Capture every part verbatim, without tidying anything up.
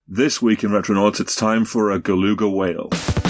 This week in Retronauts, it's time for a Galuga Whale.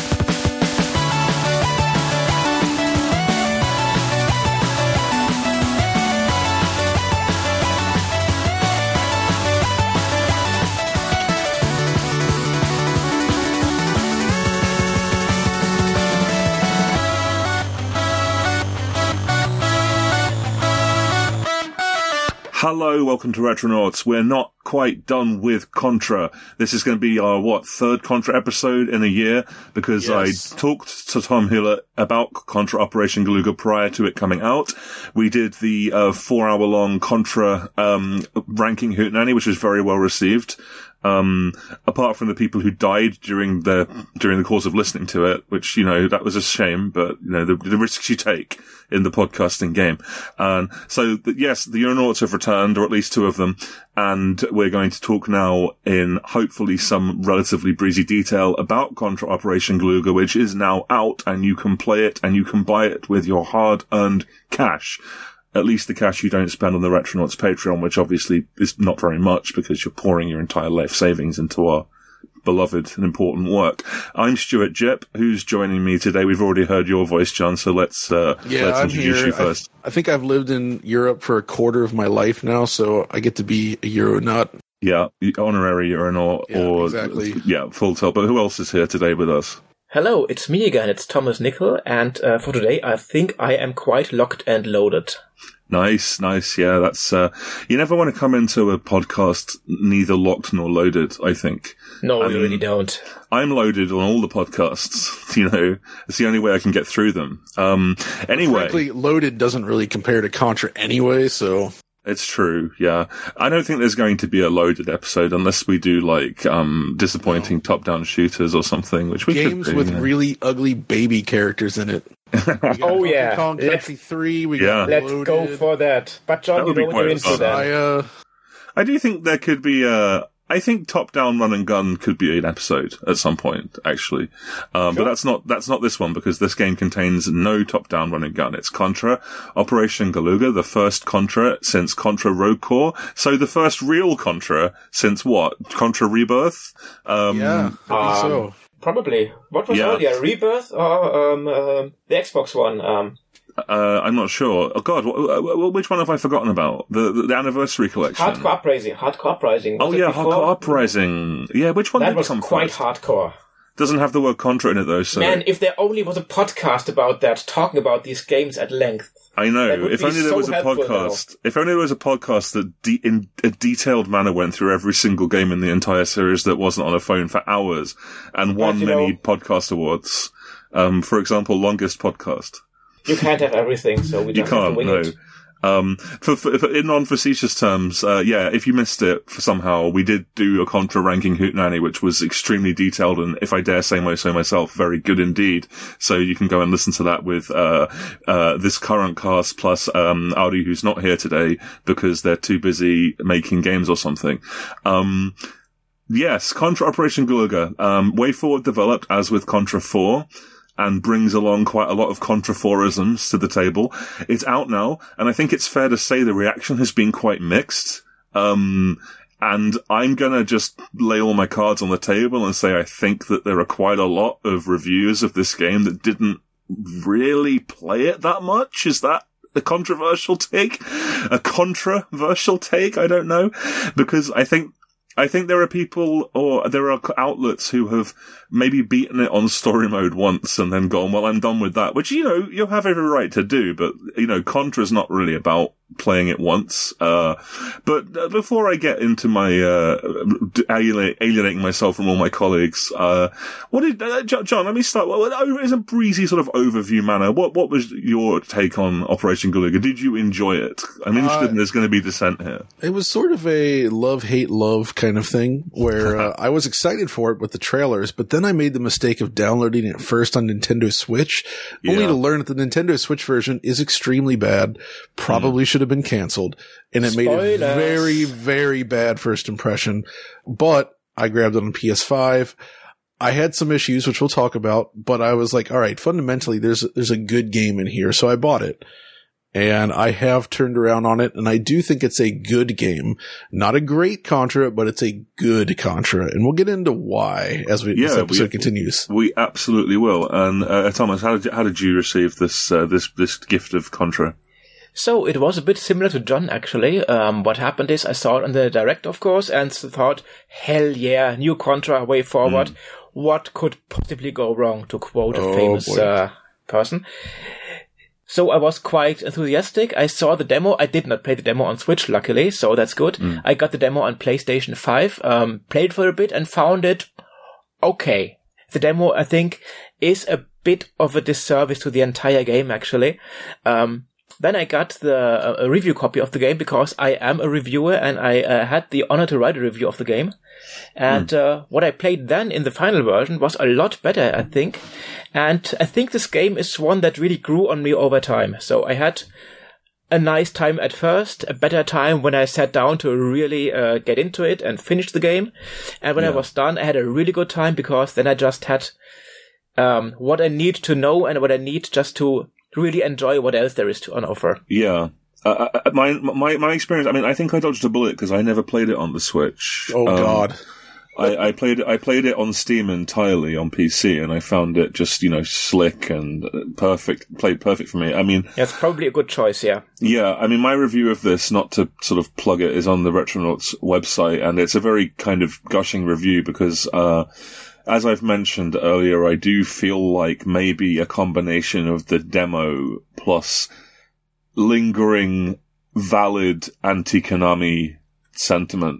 Hello, welcome to Retronauts. We're not quite done with Contra. This is going to be our, what, third Contra episode in a year, because yes. I talked to Tom Hewlett about Contra Operation Galuga prior to it coming out. We did the uh, four-hour-long Contra um, ranking hootenanny, which was very well received. Um, apart from the people who died during the, during the course of listening to it, which, you know, that was a shame, but, you know, the, the risks you take in the podcasting game. And so, the, yes, the Euronauts have returned, or at least two of them, and we're going to talk now in hopefully some relatively breezy detail about Contra Operation Galuga, which is now out, and you can play it, and you can buy it with your hard-earned cash. At least the cash you don't spend on the Retronauts Patreon, which obviously is not very much because you're pouring your entire life savings into our beloved and important work. I'm Stuart Jip, who's joining me today. We've already heard your voice, John, so let's, uh, yeah, let's I'm introduce here. you first. I, I think I've lived in Europe for a quarter of my life now, so I get to be a Euronaut. Yeah, honorary Euronaut, yeah, or, exactly. yeah, full tell. But who else is here today with us? Hello, it's me again, it's Thomas Nickel, and uh, for today I think I am quite locked and loaded. Nice, nice, yeah, that's, uh, you never want to come into a podcast neither locked nor loaded, I think. No, I you mean, really don't. I'm loaded on all the podcasts, you know, it's the only way I can get through them. Um, anyway. Frankly, loaded doesn't really compare to Contra anyway, so... It's true, yeah. I don't think there's going to be a loaded episode unless we do, like, um, disappointing no. top-down shooters or something, which we Games could do, with you know. really ugly baby characters in it. Oh, yeah. Kong Country three, we yeah. got Let's loaded. go for that. But, John, that you know what you're in for that. I do think there could be a... I think top-down run and gun could be an episode at some point, actually. Um, sure. But that's not, that's not this one, because this game contains no top-down run and gun. It's Contra Operation Galuga, the first Contra since Contra Rogue Corps. So the first real Contra since what? Contra Rebirth? Um, yeah, I think so. Um, probably. What was yeah. earlier, Rebirth or, um, um, the Xbox one? Um, Uh, I'm not sure. Oh God, wh- wh- which one have I forgotten about? The the, the Anniversary Collection. Hardcore Uprising. Hardcore Uprising. Was oh yeah, Hardcore Uprising. Yeah, which one that did was come quite first? hardcore. Doesn't have the word Contra in it though. So man, if there only was a podcast about that, talking about these games at length. I know. If only there so was a podcast. Now. If only there was a podcast that, de- in a detailed manner, went through every single game in the entire series that wasn't on a phone for hours and won but, many know, podcast awards. Um, for example, longest podcast. You can't have everything, so we just you have to wing no. it. Um, for, for, for, in non-facetious terms, uh, yeah, if you missed it for somehow, we did do a Contra ranking hootenanny, which was extremely detailed and, if I dare say so myself, very good indeed. So you can go and listen to that with, uh, uh, this current cast plus, um, Audi, who's not here today because they're too busy making games or something. Um, yes, Contra Operation Galuga, um, WayForward developed as with Contra four. And brings along quite a lot of Contra four-isms to the table. It's out now, and I think it's fair to say the reaction has been quite mixed. Um, and I'm gonna just lay all my cards on the table and say I think that there are quite a lot of reviews of this game that didn't really play it that much. Is that a controversial take? A controversial take? I don't know. Because I think I think there are people, or there are outlets who have maybe beaten it on story mode once and then gone, well, I'm done with that, which, you know, you have every right to do, but, you know, Contra's not really about playing it once. Uh, but before I get into my, uh, alienating myself from all my colleagues, uh, what did, uh, John, let me start, well, in a breezy sort of overview manner, what, what was your take on Operation Galuga? Did you enjoy it? I'm interested uh, in there's going to be dissent here. It was sort of a love, hate, love kind of thing where, uh, I was excited for it with the trailers, but then I made the mistake of downloading it first on Nintendo Switch, yeah. only to learn that the Nintendo Switch version is extremely bad, probably mm. should have been canceled, and it Spoilers. made a very, very bad first impression. But I grabbed it on P S five. I had some issues, which we'll talk about, but I was like, all right, fundamentally, there's there's a good game in here, so I bought it. and I have turned around on it, and I do think it's a good game. Not a great Contra, but it's a good Contra, and we'll get into why as we, yeah, this episode we, continues. We absolutely will. And uh, Thomas, how did you, how did you receive this uh, this this gift of Contra? So it was a bit similar to John, actually. Um, what happened is I saw it on the Direct, of course, and thought, hell yeah, new Contra, way forward. Mm. What could possibly go wrong, to quote a oh, famous uh, person? So I was quite enthusiastic. I saw the demo. I did not play the demo on Switch, luckily, so that's good. Mm. I got the demo on PlayStation five, um, played for a bit and found it okay. The demo, I think, is a bit of a disservice to the entire game, actually. Um, Then I got the uh, a review copy of the game because I am a reviewer and I uh, had the honor to write a review of the game. And mm. uh, what I played then in the final version was a lot better, I think. And I think this game is one that really grew on me over time. So I had a nice time at first, a better time when I sat down to really uh, get into it and finish the game. And when yeah. I was done, I had a really good time because then I just had um, what I need to know and what I need just to really enjoy what else there is to on offer. Yeah. Uh, my, my, my experience, I mean, I think I dodged a bullet because I never played it on the Switch. Oh, um, God. I, I played it, I played it on Steam entirely on P C and I found it just, you know, slick and perfect, played perfect for me. I mean. Yeah, it's probably a good choice, yeah. Yeah. I mean, my review of this, not to sort of plug it, is on the Retronauts website and it's a very kind of gushing review because, uh, as I've mentioned earlier, I do feel like maybe a combination of the demo plus lingering, valid anti-Konami sentiment,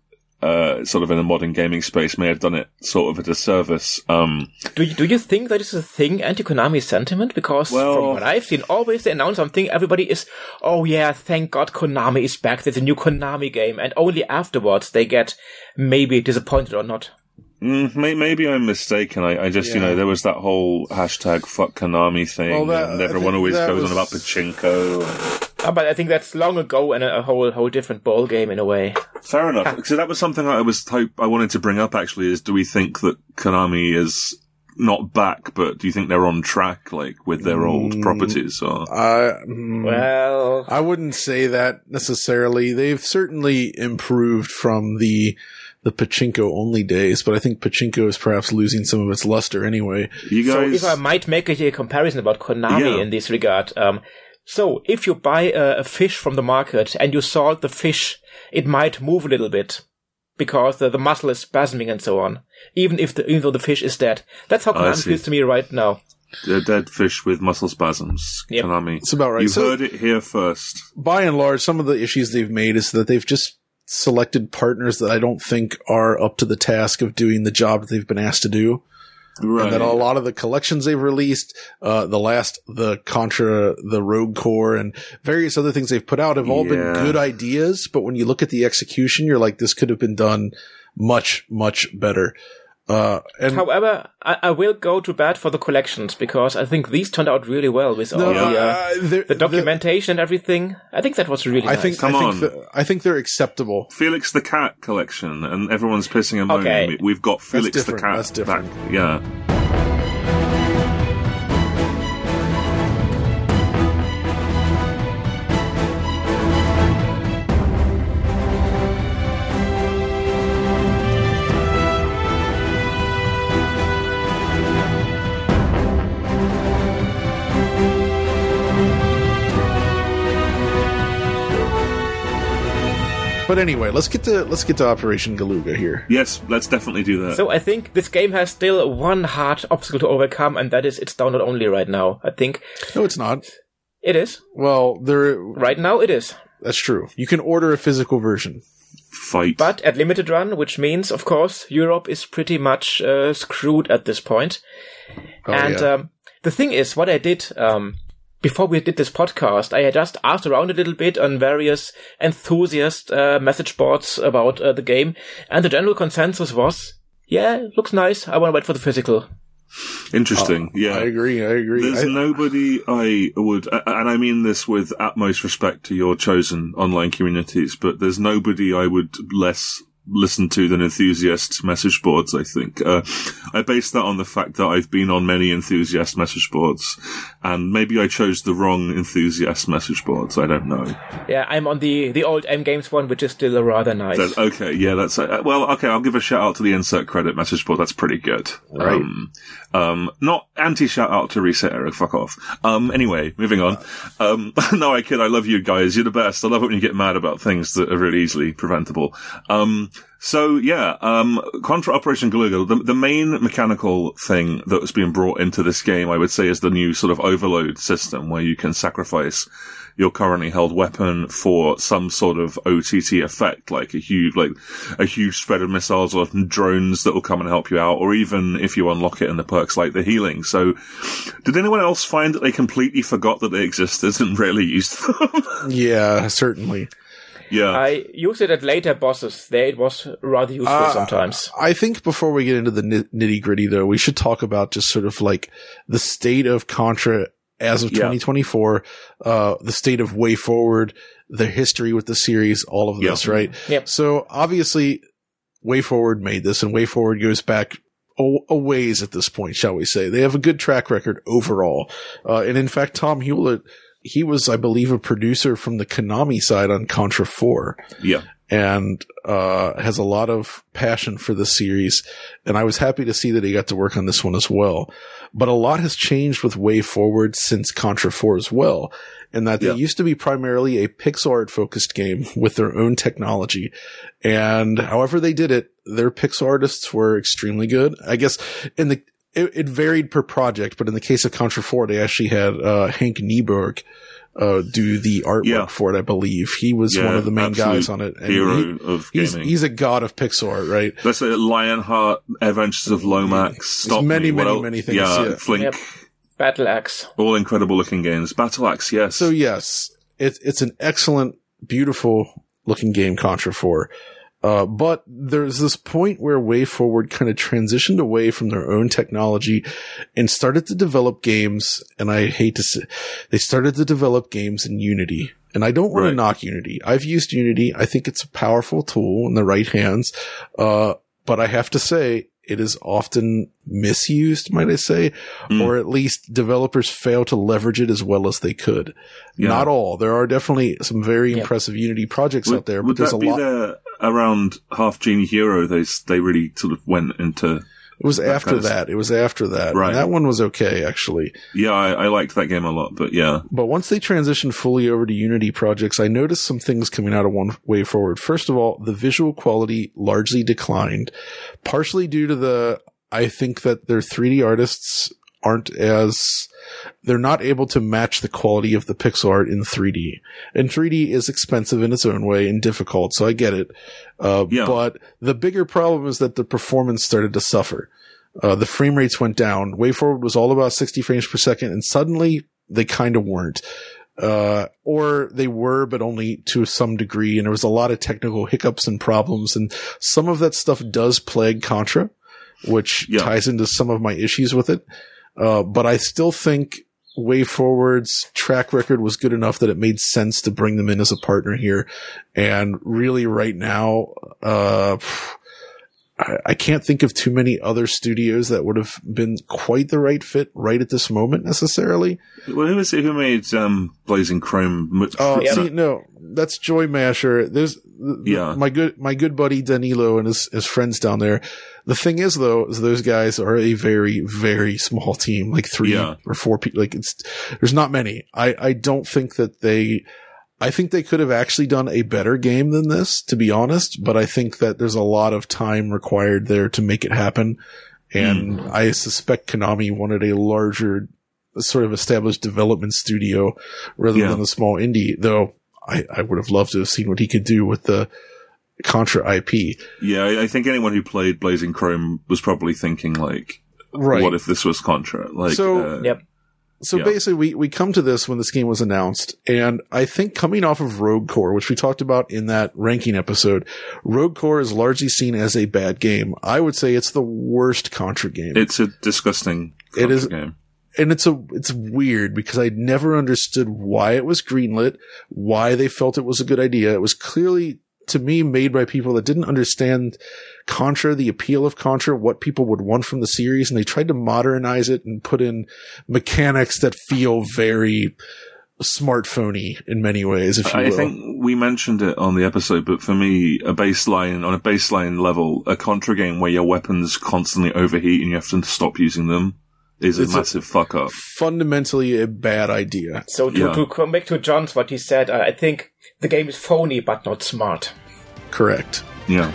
uh, sort of in the modern gaming space may have done it sort of a disservice. Um, do you, do you think that is a thing, anti-Konami sentiment? Because well, from what I've seen, always they announce something, everybody is, oh yeah, thank God Konami is back, there's a new Konami game, and only afterwards they get maybe disappointed or not. Mm, may, maybe I'm mistaken. I, I just, yeah. you know, there was that whole hashtag fuck Konami thing, well, that, and everyone always goes was... on about pachinko. Oh, but I think that's long ago and a, a whole whole different ball game in a way. Fair enough. So that was something I was hope I wanted to bring up. Actually, is do we think that Konami is not back, but do you think they're on track, like with their mm, old properties? Or uh, mm, well, I wouldn't say that necessarily. They've certainly improved from the. the pachinko only days, but I think pachinko is perhaps losing some of its luster anyway. You guys... So if I might make a, a comparison about Konami yeah. in this regard, um, so if you buy a, a fish from the market and you salt the fish, it might move a little bit because the, the muscle is spasming and so on, even if the, even though the fish is dead. That's how Konami feels to me right now. A dead fish with muscle spasms. Yep. Konami. It's about right. You so, heard it here first. By and large, some of the issues they've made is that they've just selected partners that I don't think are up to the task of doing the job that they've been asked to do. Right. And that a lot of the collections they've released, uh, the last, the Contra, the Rogue Core, and various other things they've put out have all yeah. been good ideas, but when you look at the execution, you're like, this could have been done much, much better. Uh, and However, I, I will go to bat for the collections because I think these turned out really well with all no, the, uh, uh, the documentation and everything. I think that was really I nice. Think, Come I on. Think the, I think they're acceptable. Felix the Cat collection, and everyone's pissing and moaning. Okay. We've got Felix the Cat. That's different. Back. Yeah. But anyway, let's get to let's get to Operation Galuga here. Yes, let's definitely do that. So I think this game has still one hard obstacle to overcome, and that is it's download only right now. I think. No, it's not. It is. Well, there. Right now, it is. That's true. You can order a physical version. Fight. But at limited run, which means, of course, Europe is pretty much uh, screwed at this point. Oh, and yeah. um, the thing is, what I did. Um, Before we did this podcast, I had just asked around a little bit on various enthusiast uh, message boards about uh, the game, and the general consensus was, yeah, looks nice, I want to wait for the physical. Interesting, uh, yeah. I agree, I agree. There's I, nobody I would, and I mean this with utmost respect to your chosen online communities, but there's nobody I would less listened to than enthusiast message boards, I think. Uh, I base that on the fact that I've been on many enthusiast message boards, and maybe I chose the wrong enthusiast message boards. I don't know. Yeah, I'm on the, the old M Games one, which is still rather nice. That, okay, yeah, that's, uh, well, okay, I'll give a shout out to the insert credit message board. That's pretty good. Right. Um, um, not anti-shout out to Reset Eric, fuck off. Um, anyway, moving on. Um, no, I kid, I love you guys. You're the best. I love it when you get mad about things that are really easily preventable. Um, so yeah, um, Contra Operation Galaga, the, the main mechanical thing that was being brought into this game, I would say, is the new sort of overload system where you can sacrifice your currently held weapon for some sort of O T T effect, like a huge, like a huge spread of missiles or drones that will come and help you out, or even if you unlock it in the perks like the healing. So, did anyone else find that they completely forgot that they existed and rarely used them? Yeah, certainly. Yeah. I used it at later bosses. There it was rather useful uh, sometimes. I think before we get into the nitty gritty, though, we should talk about just sort of like the state of Contra as of yeah. twenty twenty-four, uh, the state of Way Forward, the history with the series, all of this, yep. right? Yep. So obviously, Way Forward made this, and Way Forward goes back a, a ways at this point, shall we say. They have a good track record overall. Uh, and in fact, Tom Hewlett, he was, I believe, a producer from the Konami side on Contra four. Yeah. And, uh, has a lot of passion for the series. And I was happy to see that he got to work on this one as well. But a lot has changed with Way Forward since Contra four as well. In that they yeah. used to be primarily a pixel art focused game with their own technology. And however they did it, their pixel artists were extremely good. I guess in the, it, it varied per project, but in the case of Contra four, they actually had, uh, Hank Nieberg, uh, do the artwork yeah. for it, I believe. He was yeah, one of the main guys on it. And hero he, of he's, gaming. He's a god of pixel art, right? Let's say Lionheart, Adventures of Lomax, Stop many, Me. many, well, many things. Yeah, Yeah. Flink. Yep. Battle Axe. All incredible looking games. Battle Axe, yes. So yes, it's, it's an excellent, beautiful looking game, Contra four. Uh, but there's this point where Way Forward kind of transitioned away from their own technology and started to develop games. And I hate to say, they started to develop games in Unity. And I don't want right. to knock Unity. I've used Unity. I think it's a powerful tool in the right hands. Uh, but I have to say it is often misused, might I say, mm. or at least developers fail to leverage it as well as they could. Yeah. Not all. There are definitely some very yeah. impressive Unity projects would, out there, but would there's that a be lot. There around Half Genie Hero, they they really sort of went into. It was that after kind of that. Stuff. It was after that. Right. And that one was okay, actually. Yeah, I, I liked that game a lot, but yeah. But once they transitioned fully over to Unity projects, I noticed some things coming out of One Way Forward. First of all, the visual quality largely declined, partially due to the, I think that their three D artists aren't as, they're not able to match the quality of the pixel art in three D. And three D is expensive in its own way and difficult, so I get it. Uh, yeah. But the bigger problem is that the performance started to suffer. Uh, the frame rates went down. Way Forward was all about sixty frames per second, and suddenly they kind of weren't. Uh, or they were, but only to some degree, and there was a lot of technical hiccups and problems, and some of that stuff does plague Contra, which yeah. ties into some of my issues with it. Uh, but I still think Way Forward's track record was good enough that it made sense to bring them in as a partner here. And really right now, uh, I, I can't think of too many other studios that would have been quite the right fit right at this moment necessarily. Well, who is it who made, um, Blazing Chrome? Oh, uh, see, no, that's Joy Masher. There's, yeah. my good, my good buddy Danilo and his, his friends down there. The thing is, though, is those guys are a very, very small team, like three yeah. or four people. Like it's, there's not many. I, I don't think that they, I think they could have actually done a better game than this, to be honest. But I think that there's a lot of time required there to make it happen. And mm. I suspect Konami wanted a larger, sort of established development studio rather yeah. than a small indie, though I, I would have loved to have seen what he could do with the Contra I P. Yeah, I think anyone who played Blazing Chrome was probably thinking, like, right. what if this was Contra? Like, so, uh, yep. So yeah. basically, we, we come to this when this game was announced, and I think coming off of Rogue Core, which we talked about in that ranking episode, Rogue Core is largely seen as a bad game. I would say it's the worst Contra game. It's a disgusting Contra it is, game. And it's a, it's weird because I never understood why it was greenlit, why they felt it was a good idea. It was clearly to me, made by people that didn't understand Contra, the appeal of Contra, what people would want from the series, and they tried to modernize it and put in mechanics that feel very smartphony in many ways, if you I will. think we mentioned it on the episode, but for me, a baseline, on a baseline level, a Contra game where your weapons constantly overheat and you have to stop using them is a it's massive a fuck up. Fundamentally a bad idea. So to, yeah. to come back to John's, what he said, uh, I think the game is phony but not smart. Correct. Yeah.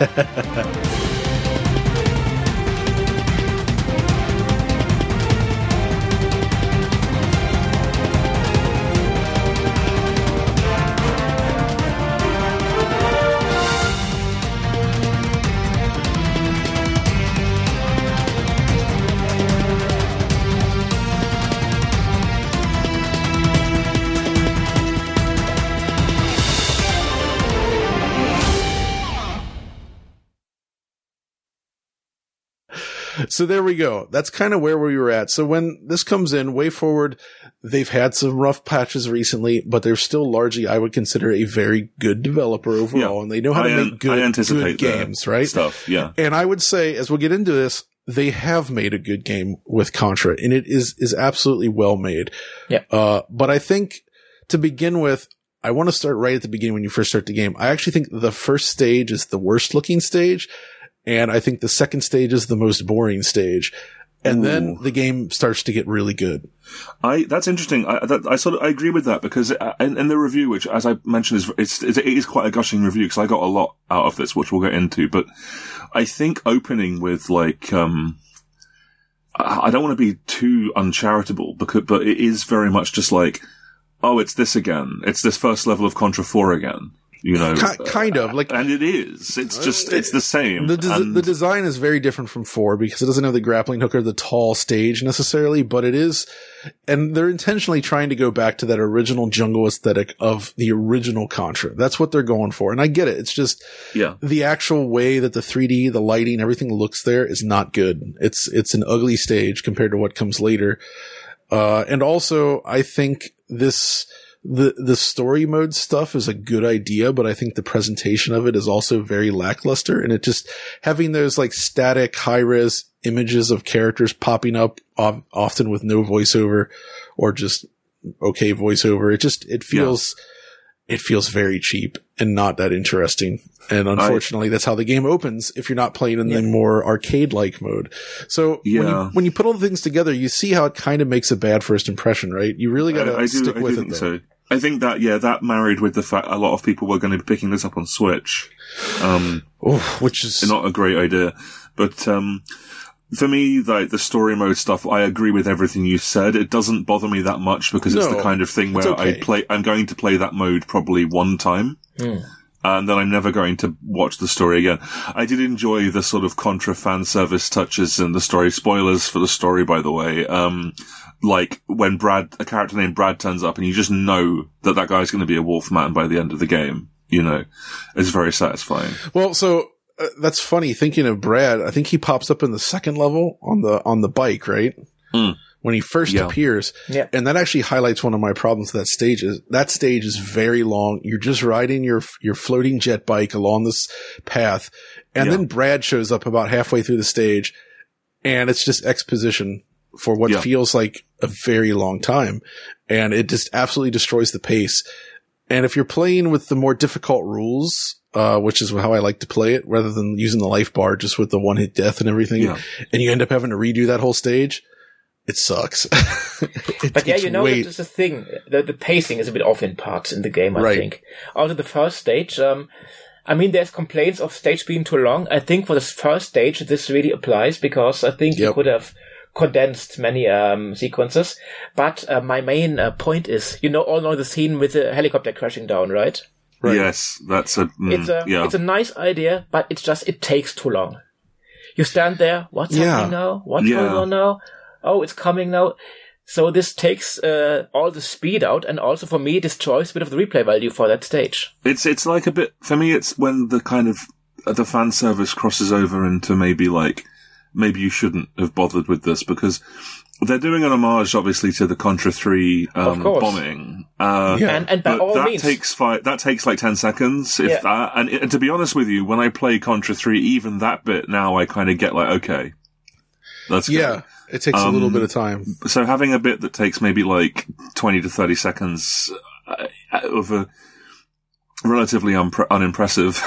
So there we go. That's kind of where we were at. So when this comes in, WayForward, they've had some rough patches recently, but they're still largely, I would consider, a very good developer overall, yeah. and they know how I to an- make good, good games, right? Stuff, yeah. And I would say, as we'll get into this, they have made a good game with Contra, and it is is absolutely well made. Yeah. Uh, but I think to begin with, I want to start right at the beginning when you first start the game. I actually think the first stage is the worst looking stage. And I think the second stage is the most boring stage. And Ooh. Then the game starts to get really good. I, that's interesting. I, that, I sort of, I agree with that because in, in the review, which as I mentioned is, it's, it is quite a gushing review because I got a lot out of this, which we'll get into. But I think opening with like, um, I don't want to be too uncharitable because, but it is very much just like, oh, it's this again. It's this first level of Contra four again. You know, K- kind of like, and it is. It's just, it's the same. The, des- and- the design is very different from four because it doesn't have the grappling hook or the tall stage necessarily, but it is, and they're intentionally trying to go back to that original jungle aesthetic of the original Contra. That's what they're going for, and I get it. It's just, yeah, the actual way that the three D, the lighting, everything looks there is not good. It's it's an ugly stage compared to what comes later, uh, and also I think this. The, the story mode stuff is a good idea, but I think the presentation of it is also very lackluster. And it just having those like static high res images of characters popping up of, often with no voiceover or just okay voiceover. It just, it feels, yeah. it feels very cheap and not that interesting. And unfortunately, I, that's how the game opens if you're not playing in yeah. the more arcade-like mode. So yeah. when you, when you put all the things together, you see how it kind of makes a bad first impression, right? You really got to stick do, with I do it think though. So. I think that, yeah, that married with the fact a lot of people were going to be picking this up on Switch, um, oh, which is not a great idea. But, um, for me, like, the story mode stuff, I agree with everything you said. It doesn't bother me that much because no, it's the kind of thing where okay. I play, I'm going to play that mode probably one time. Mm. And then I'm never going to watch the story again. I did enjoy the sort of Contra fan service touches in the story. Spoilers for the story, by the way. Um, like when Brad, a character named Brad turns up and you just know that that guy's going to be a Wolfman by the end of the game. You know, it's very satisfying. Well, so uh, that's funny. Thinking of Brad, I think he pops up in the second level on the, on the bike, right? Mm. When he first yeah. appears. Yeah. And that actually highlights one of my problems with that stage is that stage is very long. You're just riding your, your floating jet bike along this path. And yeah. then Brad shows up about halfway through the stage and it's just exposition for what yeah. feels like a very long time. And it just absolutely destroys the pace. And if you're playing with the more difficult rules, uh, which is how I like to play it rather than using the life bar just with the one hit death and everything. Yeah. And you end up having to redo that whole stage. It sucks. it, but yeah, you know, way... there's a thing. The, the pacing is a bit off in parts in the game, I right. think. Out of the first stage, um, I mean, there's complaints of stage being too long. I think for this first stage, this really applies because I think yep. you could have condensed many um, sequences. But uh, my main uh, point is, you know, all know the scene with the helicopter crashing down, right? right. Yes, that's a mm, it's a yeah. it's a nice idea, but it's just it takes too long. You stand there, what's yeah. happening now? What's yeah. going on now? Oh, it's coming now. So this takes uh, all the speed out, and also for me destroys a bit of the replay value for that stage. It's it's like a bit for me. It's when the kind of uh, the fan service crosses over into maybe like maybe you shouldn't have bothered with this because they're doing an homage, obviously, to the Contra three um, bombing. Uh, yeah. And, and by but all that means. takes five, that takes like ten seconds, if Yeah. that. And, and to be honest with you, when I play Contra three, even that bit now, I kind of get like, okay, let's go. Yeah, it takes um, a little bit of time. So having a bit that takes maybe like twenty to thirty seconds uh, of a relatively unpre- unimpressive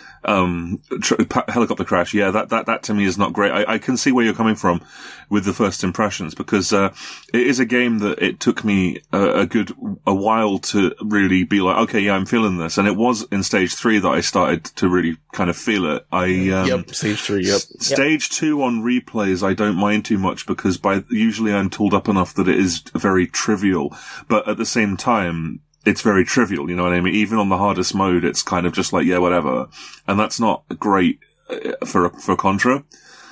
um tr- helicopter crash, yeah, that, that, that to me is not great. I, I can see where you're coming from with the first impressions, because uh it is a game that it took me a, a good a while to really be like, okay, yeah, I'm feeling this. And it was in stage three that I started to really kind of feel it. I um, Yep, stage three, yep. S- stage yep. two on replays I don't mind too much, because by usually I'm tooled up enough that it is very trivial, but at the same time it's very trivial, you know what I mean? Even on the hardest mode, it's kind of just like, yeah, whatever. And that's not great for, for Contra.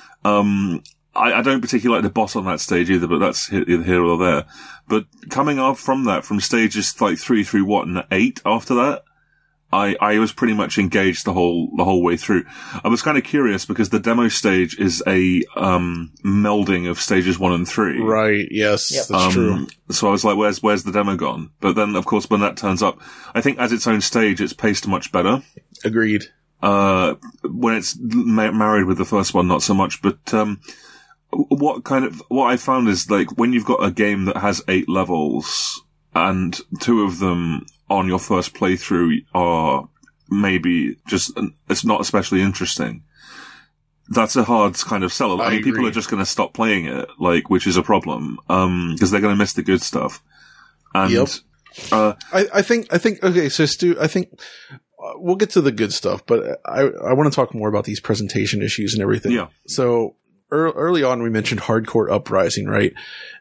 Um, I, I don't particularly like the boss on that stage either, but that's either here or there. But coming up from that, from stages like three through what, and eight after that, I, I was pretty much engaged the whole, the whole way through. I was kind of curious because the demo stage is a, um, melding of stages one and three. Right. Yes. Yep. That's um, true. So I was like, where's, where's the demo gone? But then, of course, when that turns up, I think as its own stage, it's paced much better. Agreed. Uh, when it's ma- married with the first one, not so much, but, um, what kind of, what I found is like when you've got a game that has eight levels and two of them on your first playthrough are maybe just, it's not especially interesting. That's a hard kind of sell. I, I mean, agree. People are just going to stop playing it, like, which is a problem, um, because they're going to miss the good stuff. And, yep. uh, I, I think, I think, okay, so Stu, I think uh, we'll get to the good stuff, but I, I want to talk more about these presentation issues and everything. Yeah. So er, early on, we mentioned Hardcore Uprising, right?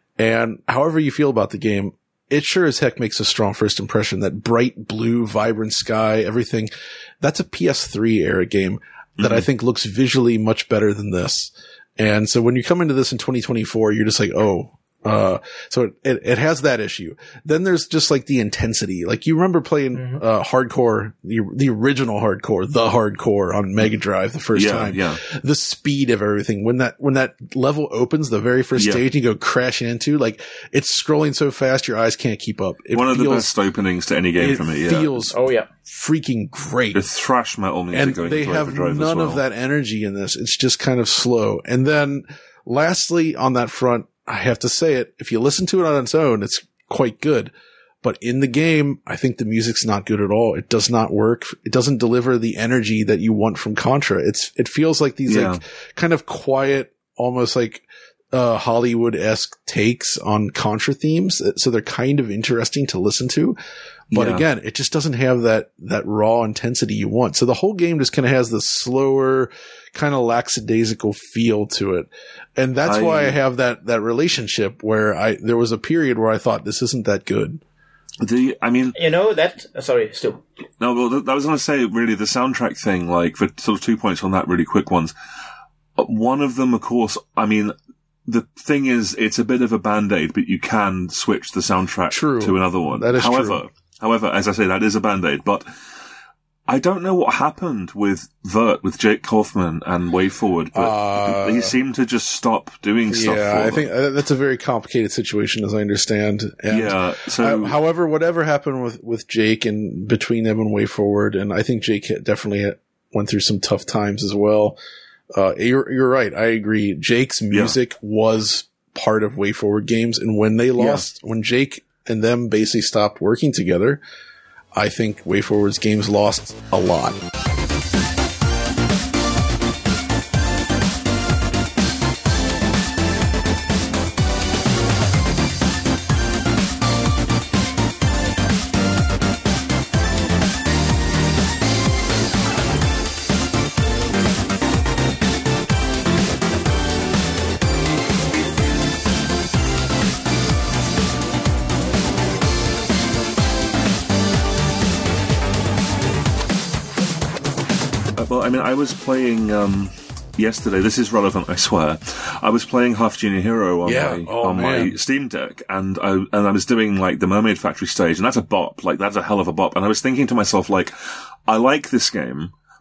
And however you feel about the game, it sure as heck makes a strong first impression. That bright blue, vibrant sky, everything. That's a P S three era game that mm-hmm. I think looks visually much better than this. And so when you come into this in twenty twenty-four, you're just like, oh, uh, so it, it, it has that issue. Then there's just like the intensity. Like you remember playing, mm-hmm. uh, Hardcore, the, the original Hardcore, the Hardcore on Mega Drive the first yeah, time. Yeah. The speed of everything. When that, when that level opens, the very first yeah. stage you go crashing into, like it's scrolling so fast your eyes can't keep up. It One feels, of the best openings to any game for me. It yeah. feels oh yeah. freaking great. The thrash metal music and going they to have Drive none as well. of that energy in this. It's just kind of slow. And then lastly, on that front, I have to say it, if you listen to it on its own, it's quite good. But in the game, I think the music's not good at all. It does not work. It doesn't deliver the energy that you want from Contra. It's, it feels like these yeah. like kind of quiet, almost like, uh, Hollywood-esque takes on Contra themes. So they're kind of interesting to listen to. But yeah. again, it just doesn't have that, that raw intensity you want. So the whole game just kind of has this slower, kind of lackadaisical feel to it. And that's I, why I have that, that relationship where I, there was a period where I thought this isn't that good. The, I mean, you know, that, uh, sorry, Stu. No, well, I was going to say really the soundtrack thing, like for sort of two points on that, really quick ones. One of them, of course, I mean, the thing is, it's a bit of a band-aid, but you can switch the soundtrack true. to another one. That is however, true. However, as I say, that is a band-aid, but I don't know what happened with Vert, with Jake Kaufman and Way Forward, but uh, they seem to just stop doing stuff. Yeah, for I them. think uh, that's a very complicated situation, as I understand. And yeah. So, I, however, whatever happened with, with Jake and between them and Way Forward, and I think Jake definitely went through some tough times as well. Uh, you're, you're right. I agree. Jake's music yeah. was part of Way Forward games, and when they lost, yeah. when Jake and them basically stopped working together, I think Way Forward's games lost a lot. Well, I mean, I was playing um, yesterday. This is relevant, I swear. I was playing Half Junior Hero on, yeah. my, oh, on my Steam Deck, and I and I was doing like the Mermaid Factory stage, and that's a bop. Like that's a hell of a bop. And I was thinking to myself, like, I like this game, but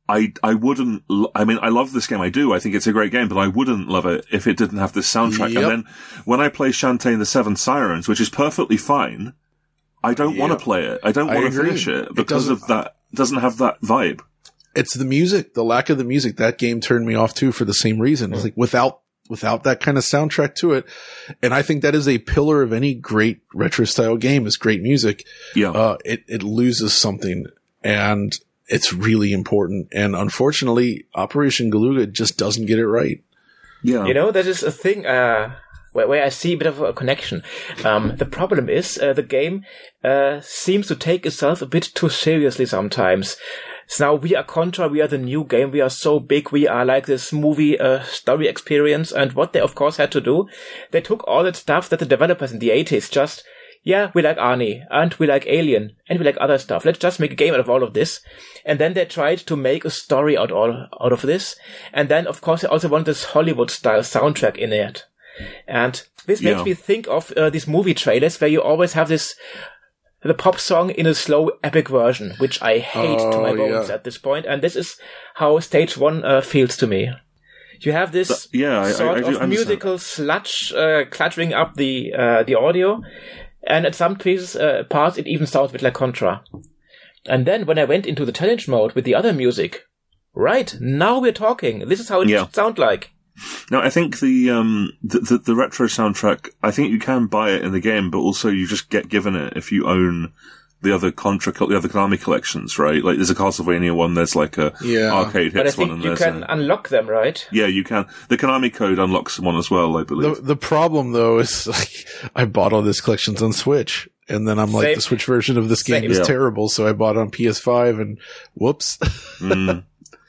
I, I wouldn't, I mean, I love this game, I do, I think it's a great game, but I wouldn't love it if it didn't have this soundtrack. Yep. And then, when I play Shantae and the Seven Sirens, which is perfectly fine, I don't yep. want to play it. I don't want to finish it, because it of that, it doesn't have that vibe. It's the music, the lack of the music. That game turned me off too for the same reason. It's like, without, without that kind of soundtrack to it. And I think that is a pillar of any great retro style game, is great music. Yeah. Uh, it, it loses something. And it's really important. And unfortunately, Operation Galuga just doesn't get it right. Yeah. You know, that is a thing, uh, where, where I see a bit of a connection. Um, the problem is, uh, the game, uh, seems to take itself a bit too seriously sometimes. So now we are Contra, we are the new game, we are so big, we are like this movie, uh, story experience. And what they of course had to do, they took all that stuff that the developers in the eighties just, yeah, we like Arnie, and we like Alien, and we like other stuff. Let's just make a game out of all of this. And then they tried to make a story out all out of this. And then, of course, they also want this Hollywood-style soundtrack in it. And this makes yeah. me think of uh, these movie trailers where you always have this, the pop song in a slow, epic version, which I hate oh, to my bones yeah. at this point. And this is how Stage one uh, feels to me. You have this the, yeah, sort I, I, I of musical sludge uh, cluttering up the uh, the audio. And at some pieces, uh, parts, it even sounds a bit like Contra. And then when I went into the challenge mode with the other music, right, now we're talking. This is how it yeah. should sound like. No, I think the, um, the, the, the retro soundtrack, I think you can buy it in the game, but also you just get given it if you own the other Contra, the other Konami collections, right? Like, there's a Castlevania one, there's like a yeah. arcade hits one. one. But I think you can a, unlock them, right? Yeah, you can. The Konami code unlocks one as well, I believe. The, the problem, though, is like, I bought all these collections on Switch, and then I'm like, Same. the Switch version of this game Same. is yeah. terrible, so I bought it on P S five, and whoops. mm.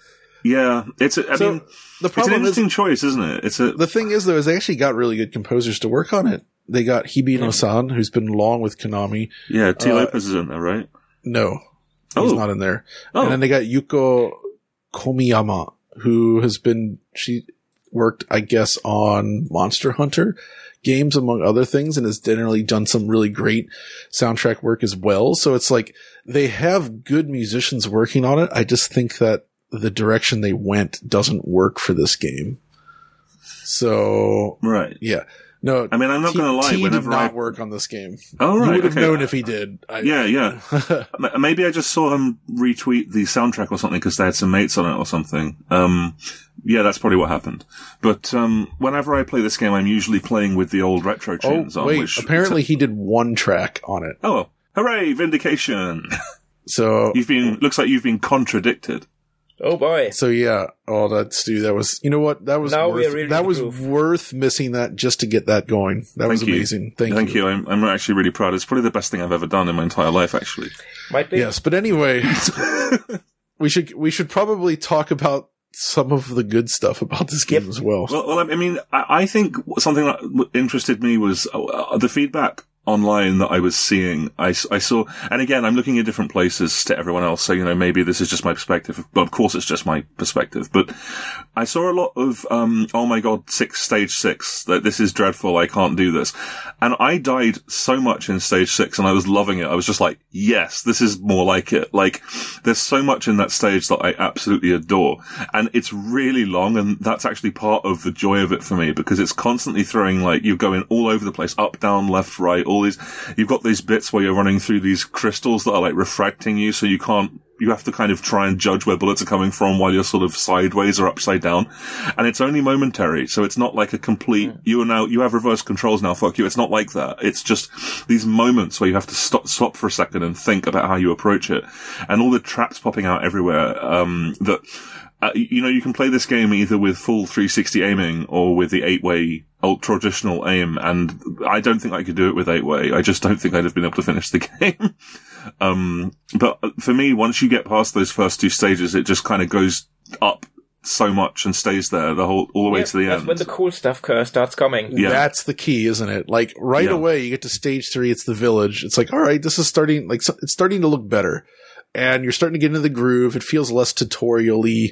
Yeah, it's, a, I so, mean, the problem it's an interesting is, choice, isn't it? It's a, the thing is, though, is they actually got really good composers to work on it. They got Hibino-san, who's been long with Konami. Yeah, T. Uh, Lopez is in there, right? No, he's oh. not in there. Oh. And then they got Yuko Komiyama, who has been, she worked, I guess, on Monster Hunter games, among other things, and has generally done some really great soundtrack work as well. So it's like, they have good musicians working on it. I just think that the direction they went doesn't work for this game. So, right. Yeah. No, I mean, I'm not going to lie. T whenever did not I work on this game, oh right, you would have okay. known if he did. I, yeah, yeah. Maybe I just saw him retweet the soundtrack or something because they had some mates on it or something. Um, yeah, that's probably what happened. But um, whenever I play this game, I'm usually playing with the old retro tunes. Oh on, wait, which apparently he did one track on it. Oh, hooray! Vindication. So you've been looks like you've been contradicted. Oh boy! So yeah, oh that's dude, that was you know what that was now worth, really that was proof. worth missing that just to get that going. That Thank was you. amazing. Thank, Thank you. you. I'm, I'm actually really proud. It's probably the best thing I've ever done in my entire life. Actually, might be. Yes, but anyway, we should we should probably talk about some of the good stuff about this game yep. as well. well. Well, I mean, I, I think something that interested me was uh, the feedback online that I was seeing. I, I saw, and again, I'm looking at different places to everyone else, so, you know, maybe this is just my perspective. Well, of course it's just my perspective, but I saw a lot of, um, oh my god, six, stage six, that this is dreadful, I can't do this. And I died so much in stage six, and I was loving it. I was just like, yes, this is more like it. Like, there's so much in that stage that I absolutely adore. And it's really long, and that's actually part of the joy of it for me, because it's constantly throwing, like, you're going all over the place, up, down, left, right, all these, you've got these bits where you're running through these crystals that are like refracting you, so you can't, you have to kind of try and judge where bullets are coming from while you're sort of sideways or upside down. And it's only momentary, so it's not like a complete, you are now, you have reverse controls now, fuck you. It's not like that. It's just these moments where you have to stop, stop for a second and think about how you approach it. And all the traps popping out everywhere, um, that, Uh, you know, you can play this game either with full three sixty aiming or with the eight-way old traditional aim, and I don't think I could do it with eight-way. I just don't think I'd have been able to finish the game. um, but for me, once you get past those first two stages, it just kind of goes up so much and stays there the whole all the way yeah, to the that's end. When the cool stuff starts coming. Yeah. That's the key, isn't it? Like right yeah. away, you get to stage three. It's the village. It's like, all right, this is starting. Like it's starting to look better, and you're starting to get into the groove. It feels less tutorial-y.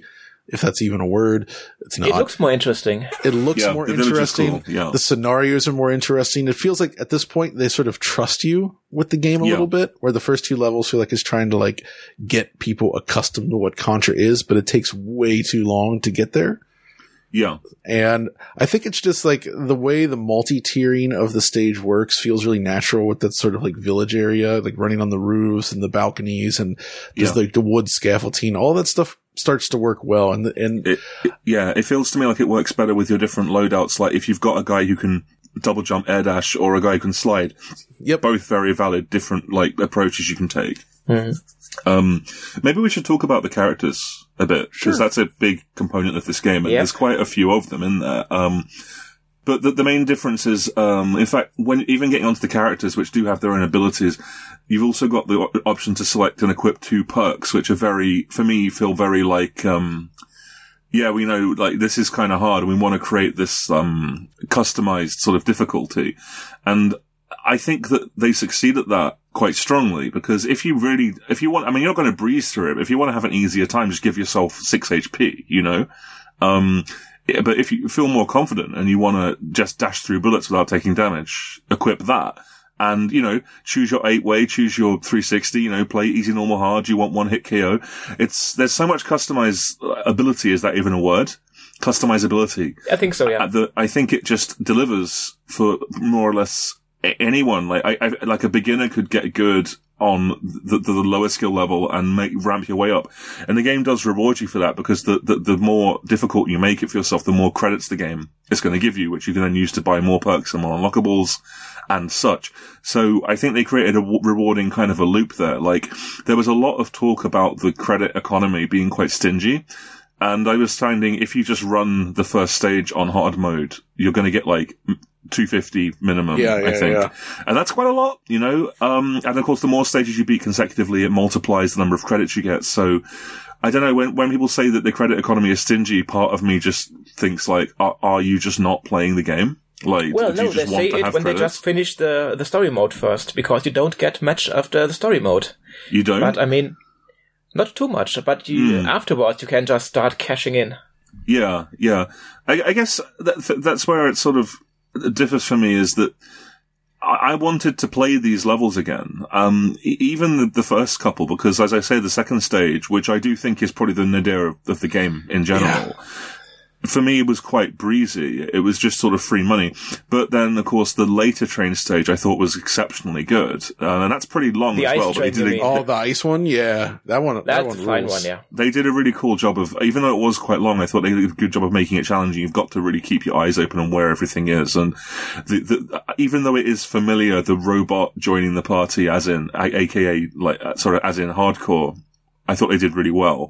if that's even a word. It's not. It looks more interesting. It looks yeah, more the interesting. Cool. Yeah. The scenarios are more interesting. It feels like at this point they sort of trust you with the game a yeah. little bit, where the first two levels feel like it's trying to like get people accustomed to what Contra is, but it takes way too long to get there. Yeah. And I think it's just like the way the multi-tiering of the stage works feels really natural with that sort of like village area, like running on the roofs and the balconies and just yeah. like the wood scaffolding, all that stuff starts to work well. And, and it, it, yeah, it feels to me like it works better with your different loadouts. Like if you've got a guy who can double jump, air dash, or a guy who can slide. Yep. Both very valid, different like approaches you can take. Mm-hmm. Um, maybe we should talk about the characters a bit, because sure. that's a big component of this game, and yep. there's quite a few of them in there. Um, but the, the main difference is, um, in fact, when even getting onto the characters, which do have their own abilities, you've also got the op- option to select and equip two perks, which are very, for me, feel very like, um, yeah, we know, like, this is kind of hard, and we want to create this, um, customized sort of difficulty. And I think that they succeed at that quite strongly, because if you really, if you want, I mean, you're not going to breeze through it, but if you want to have an easier time, just give yourself six H P, you know? Um, yeah, but if you feel more confident and you want to just dash through bullets without taking damage, equip that. And, you know, choose your eight way, choose your three sixty, you know, play easy, normal, hard. You want one hit K O. It's, there's so much customizability. Is that even a word? Customizability. I think so, yeah. The, I think it just delivers for more or less anyone. Like, I, I, like a beginner could get good on the, the, the lower skill level and make, ramp your way up. And the game does reward you for that, because the, the, the more difficult you make it for yourself, the more credits the game is going to give you, which you can then use to buy more perks and more unlockables and such. So I think they created a w- rewarding kind of a loop there. Like, there was a lot of talk about the credit economy being quite stingy. And I was finding if you just run the first stage on hard mode, you're going to get like two fifty minimum, yeah, yeah, I think. Yeah. And that's quite a lot, you know? Um, and of course, the more stages you beat consecutively, it multiplies the number of credits you get. So I don't know, when, when people say that the credit economy is stingy, part of me just thinks like, are, are you just not playing the game? Like, well, do no, you just they want say to it have when credits? they just finish the, the story mode first, because you don't get much after the story mode. You don't? But I mean, not too much, but you, mm. afterwards you can just start cashing in. Yeah, yeah. I, I guess that, that's where it sort of differs for me, is that I, I wanted to play these levels again. Um, even the, the first couple, because as I say, the second stage, which I do think is probably the nadir of, of the game in general, yeah. for me, it was quite breezy. It was just sort of free money. But then, of course, the later train stage I thought was exceptionally good. Uh, and that's pretty long the as well. Ice train, but they did a, oh, the ice one? Yeah. That one, that's that one a fine rules. one, yeah. They did a really cool job of, even though it was quite long, I thought they did a good job of making it challenging. You've got to really keep your eyes open on where everything is. And the, the, even though it is familiar, the robot joining the party, as in, A K A, like, uh, sorry, as in hardcore, I thought they did really well.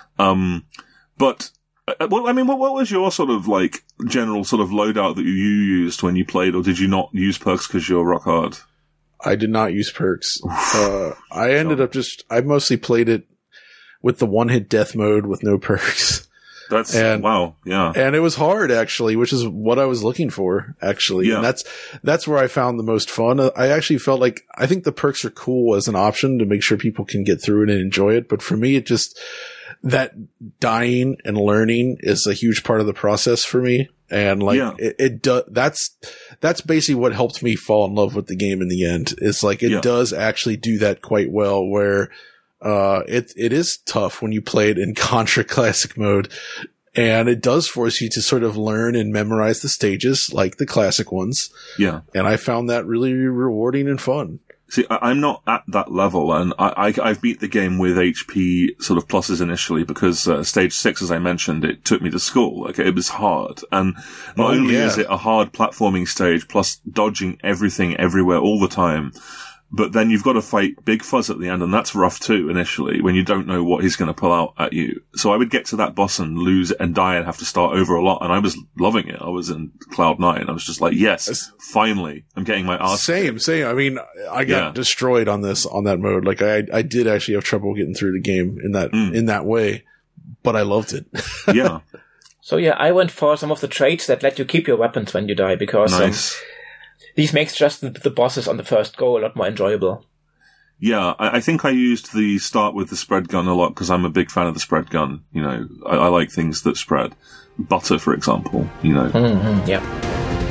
Um, but, Uh, well, I mean, what, what was your sort of, like, general sort of loadout that you used when you played, or did you not use perks because you're rock hard? I did not use perks. uh, I ended up just, I mostly played it with the one-hit death mode with no perks. That's, and, wow, yeah. And it was hard, actually, which is what I was looking for, actually. Yeah. And that's, that's where I found the most fun. I actually felt like, I think the perks are cool as an option to make sure people can get through it and enjoy it, but for me, it just, that dying and learning is a huge part of the process for me. And like, yeah. it, it does, that's, that's basically what helped me fall in love with the game in the end. It's like, it yeah. does actually do that quite well, where, uh, it, it is tough when you play it in Contra classic mode. And it does force you to sort of learn and memorize the stages like the classic ones. Yeah. And I found that really rewarding and fun. See, I'm not at that level, and I, I, I've beat the game with H P sort of pluses initially, because uh, stage six, as I mentioned, it took me to school. Like, it was hard. And not oh, only yeah. is it a hard platforming stage, plus dodging everything everywhere all the time, but then you've got to fight Big Fuzz at the end, and that's rough too, initially, when you don't know what he's going to pull out at you. So I would get to that boss and lose and die and have to start over a lot, and I was loving it. I was in cloud nine. I was just like, yes, finally, I'm getting my ass. Same, same. I mean, I got yeah. destroyed on this, on that mode. Like, I, I did actually have trouble getting through the game in that, mm. in that way, but I loved it. yeah. So yeah, I went for some of the traits that let you keep your weapons when you die, because, nice. um, these makes just the, the bosses on the first go a lot more enjoyable. Yeah, I, I think I used the start with the spread gun a lot because I'm a big fan of the spread gun. You know, I, I like things that spread. Butter, for example, you know. Mm-hmm, yeah.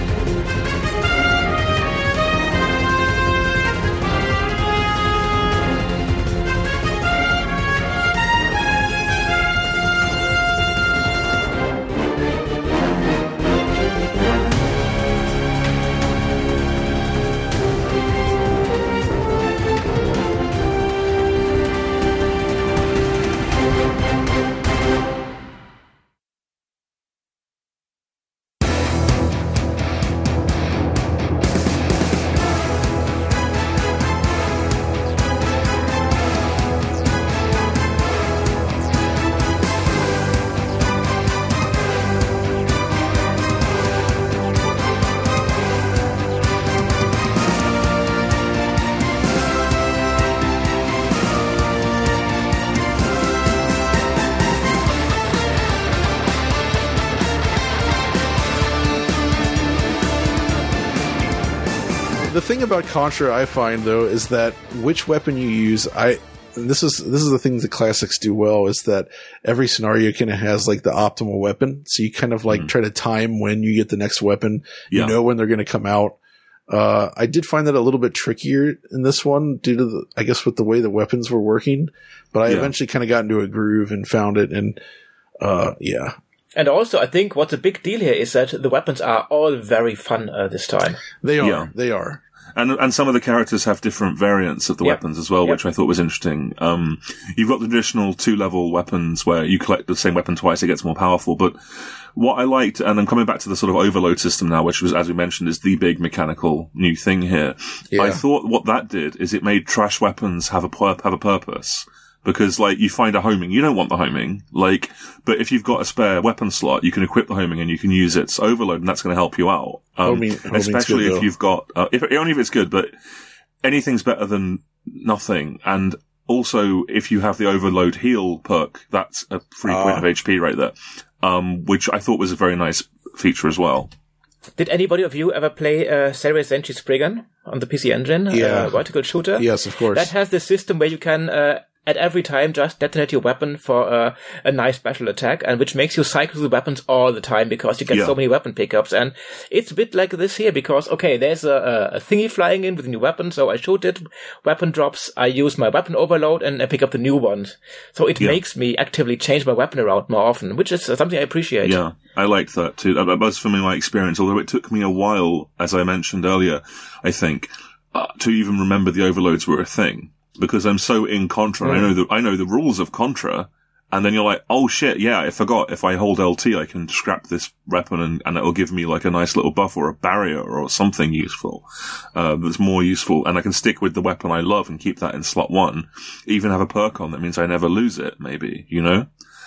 The thing about Contra I find though is that which weapon you use, I and this is this is the thing the classics do well, is that every scenario kind of has like the optimal weapon, so you kind of like mm. try to time when you get the next weapon. Yeah. You know when they're going to come out. Uh, I did find that a little bit trickier in this one due to the, I guess with the way the weapons were working, but I yeah. eventually kind of got into a groove and found it, and uh, yeah. And also, I think what's a big deal here is that the weapons are all very fun uh, this time. They are. Yeah. They are. And and some of the characters have different variants of the yep. weapons as well, yep. which I thought was interesting. Um, you've got the traditional two-level weapons where you collect the same weapon twice, it gets more powerful. But what I liked, and I'm coming back to the sort of overload system now, which was, as we mentioned, is the big mechanical new thing here. Yeah. I thought what that did is it made trash weapons have a pur- have a purpose. Because, like, you find a homing, you don't want the homing, like, but if you've got a spare weapon slot, you can equip the homing and you can use its overload, and that's going to help you out. Um, homing, especially good, if you've got, uh, if, only if it's good, but anything's better than nothing. And also, if you have the overload heal perk, that's a free uh. point of H P right there, um, which I thought was a very nice feature as well. Did anybody of you ever play uh, Seirei Senshi Spriggan on the P C Engine? Yeah. Uh, vertical shooter? Yes, of course. That has this system where you can, uh, at every time just detonate your weapon for uh, a nice special attack, and which makes you cycle the weapons all the time because you get yeah. so many weapon pickups. And it's a bit like this here because, okay, there's a, a thingy flying in with a new weapon, so I shoot it, weapon drops, I use my weapon overload, and I pick up the new ones. So it yeah. makes me actively change my weapon around more often, which is something I appreciate. Yeah, I liked that too. That was from my experience, although it took me a while, as I mentioned earlier, I think, uh, to even remember the overloads were a thing. Because I'm so in Contra, mm. I know the I know the rules of Contra, and then you're like, oh shit, yeah, I forgot. If I hold L T, I can scrap this weapon, and, and it'll give me like a nice little buff or a barrier or something useful uh, that's more useful, and I can stick with the weapon I love and keep that in slot one. Even have a perk on that means I never lose it. Maybe, you know.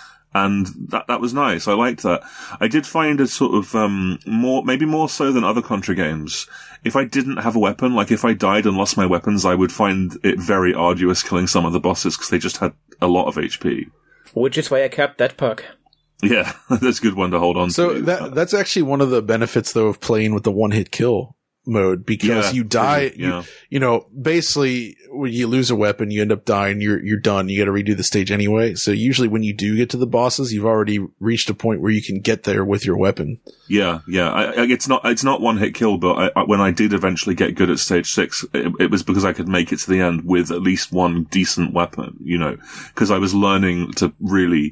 And that that was nice. I liked that. I did find it sort of um more, maybe more so than other Contra games. If I didn't have a weapon, like if I died and lost my weapons, I would find it very arduous killing some of the bosses because they just had a lot of H P. Which is why I kept that perk. Yeah, that's a good one to hold on so to. So that that's actually one of the benefits, though, of playing with the one-hit kill mode, because yeah, you die, yeah. you, you know, basically when you lose a weapon, you end up dying, you're, you're done. You got to redo the stage anyway. So usually when you do get to the bosses, you've already reached a point where you can get there with your weapon. Yeah. Yeah. I, I, it's not, it's not one hit kill, but I, I, when I did eventually get good at stage six, it, it was because I could make it to the end with at least one decent weapon, you know, because I was learning to really,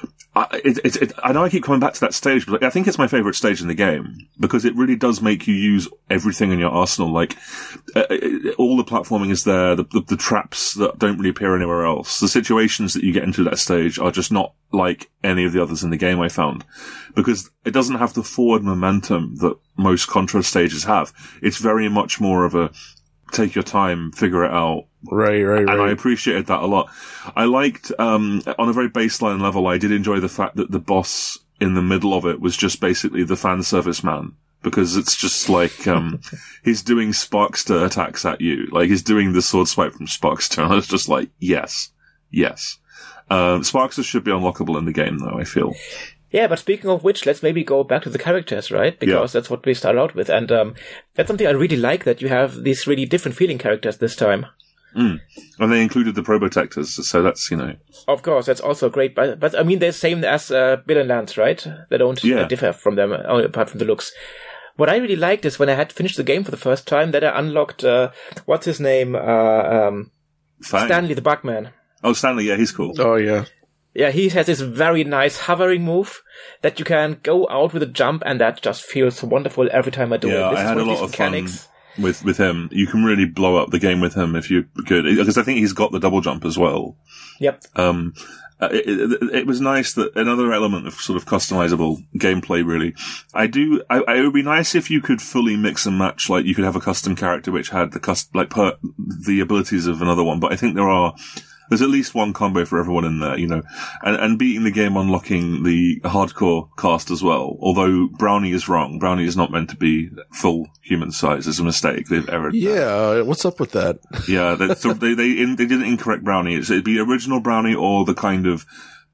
I, it, it, it, I know I keep coming back to that stage, but I think it's my favorite stage in the game because it really does make you use everything in your arsenal. Like, uh, it, all the platforming is there, the, the, the traps that don't really appear anywhere else. The situations that you get into that stage are just not like any of the others in the game, I found, because it doesn't have the forward momentum that most Contra stages have. It's very much more of a take your time, figure it out. Right, right, right. And I appreciated that a lot. I liked, um, on a very baseline level, I did enjoy the fact that the boss in the middle of it was just basically the fan service man. Because it's just like, um, he's doing Sparkster attacks at you. Like, he's doing the sword swipe from Sparkster. And I was just like, yes, yes. Um, Sparkster should be unlockable in the game, though, I feel. Yeah, but speaking of which, let's maybe go back to the characters, right? Because yeah. that's what we start out with. And um, that's something I really like, that you have these really different feeling characters this time. Mm. And they included the probotectors, so that's, you know... Of course, that's also great, but, but I mean, they're the same as uh, Bill and Lance, right? They don't yeah. uh, differ from them, uh, apart from the looks. What I really liked is when I had finished the game for the first time, that I unlocked, uh, what's his name? Uh, um, Stanley the Bugman. Oh, Stanley, yeah, he's cool. Oh, yeah. Yeah, he has this very nice hovering move that you can go out with a jump, and that just feels wonderful every time I do yeah, it. This I had a lot of mechanics. fun with, with him. You can really blow up the game with him if you could, because I think he's got the double jump as well. Yep. Um, it, it, it was nice that another element of sort of customizable gameplay, really. I do, I, I, it would be nice if you could fully mix and match, like you could have a custom character which had the cust- like per, the abilities of another one, but I think there are, there's at least one combo for everyone in there, you know, and, and beating the game unlocking the hardcore cast as well. Although Brownie is wrong. Brownie is not meant to be full human size. It's a mistake. They've erred. Yeah. That. What's up with that? Yeah. They, so they, they, in, they did an incorrect Brownie. It's, it'd be original Brownie or the kind of,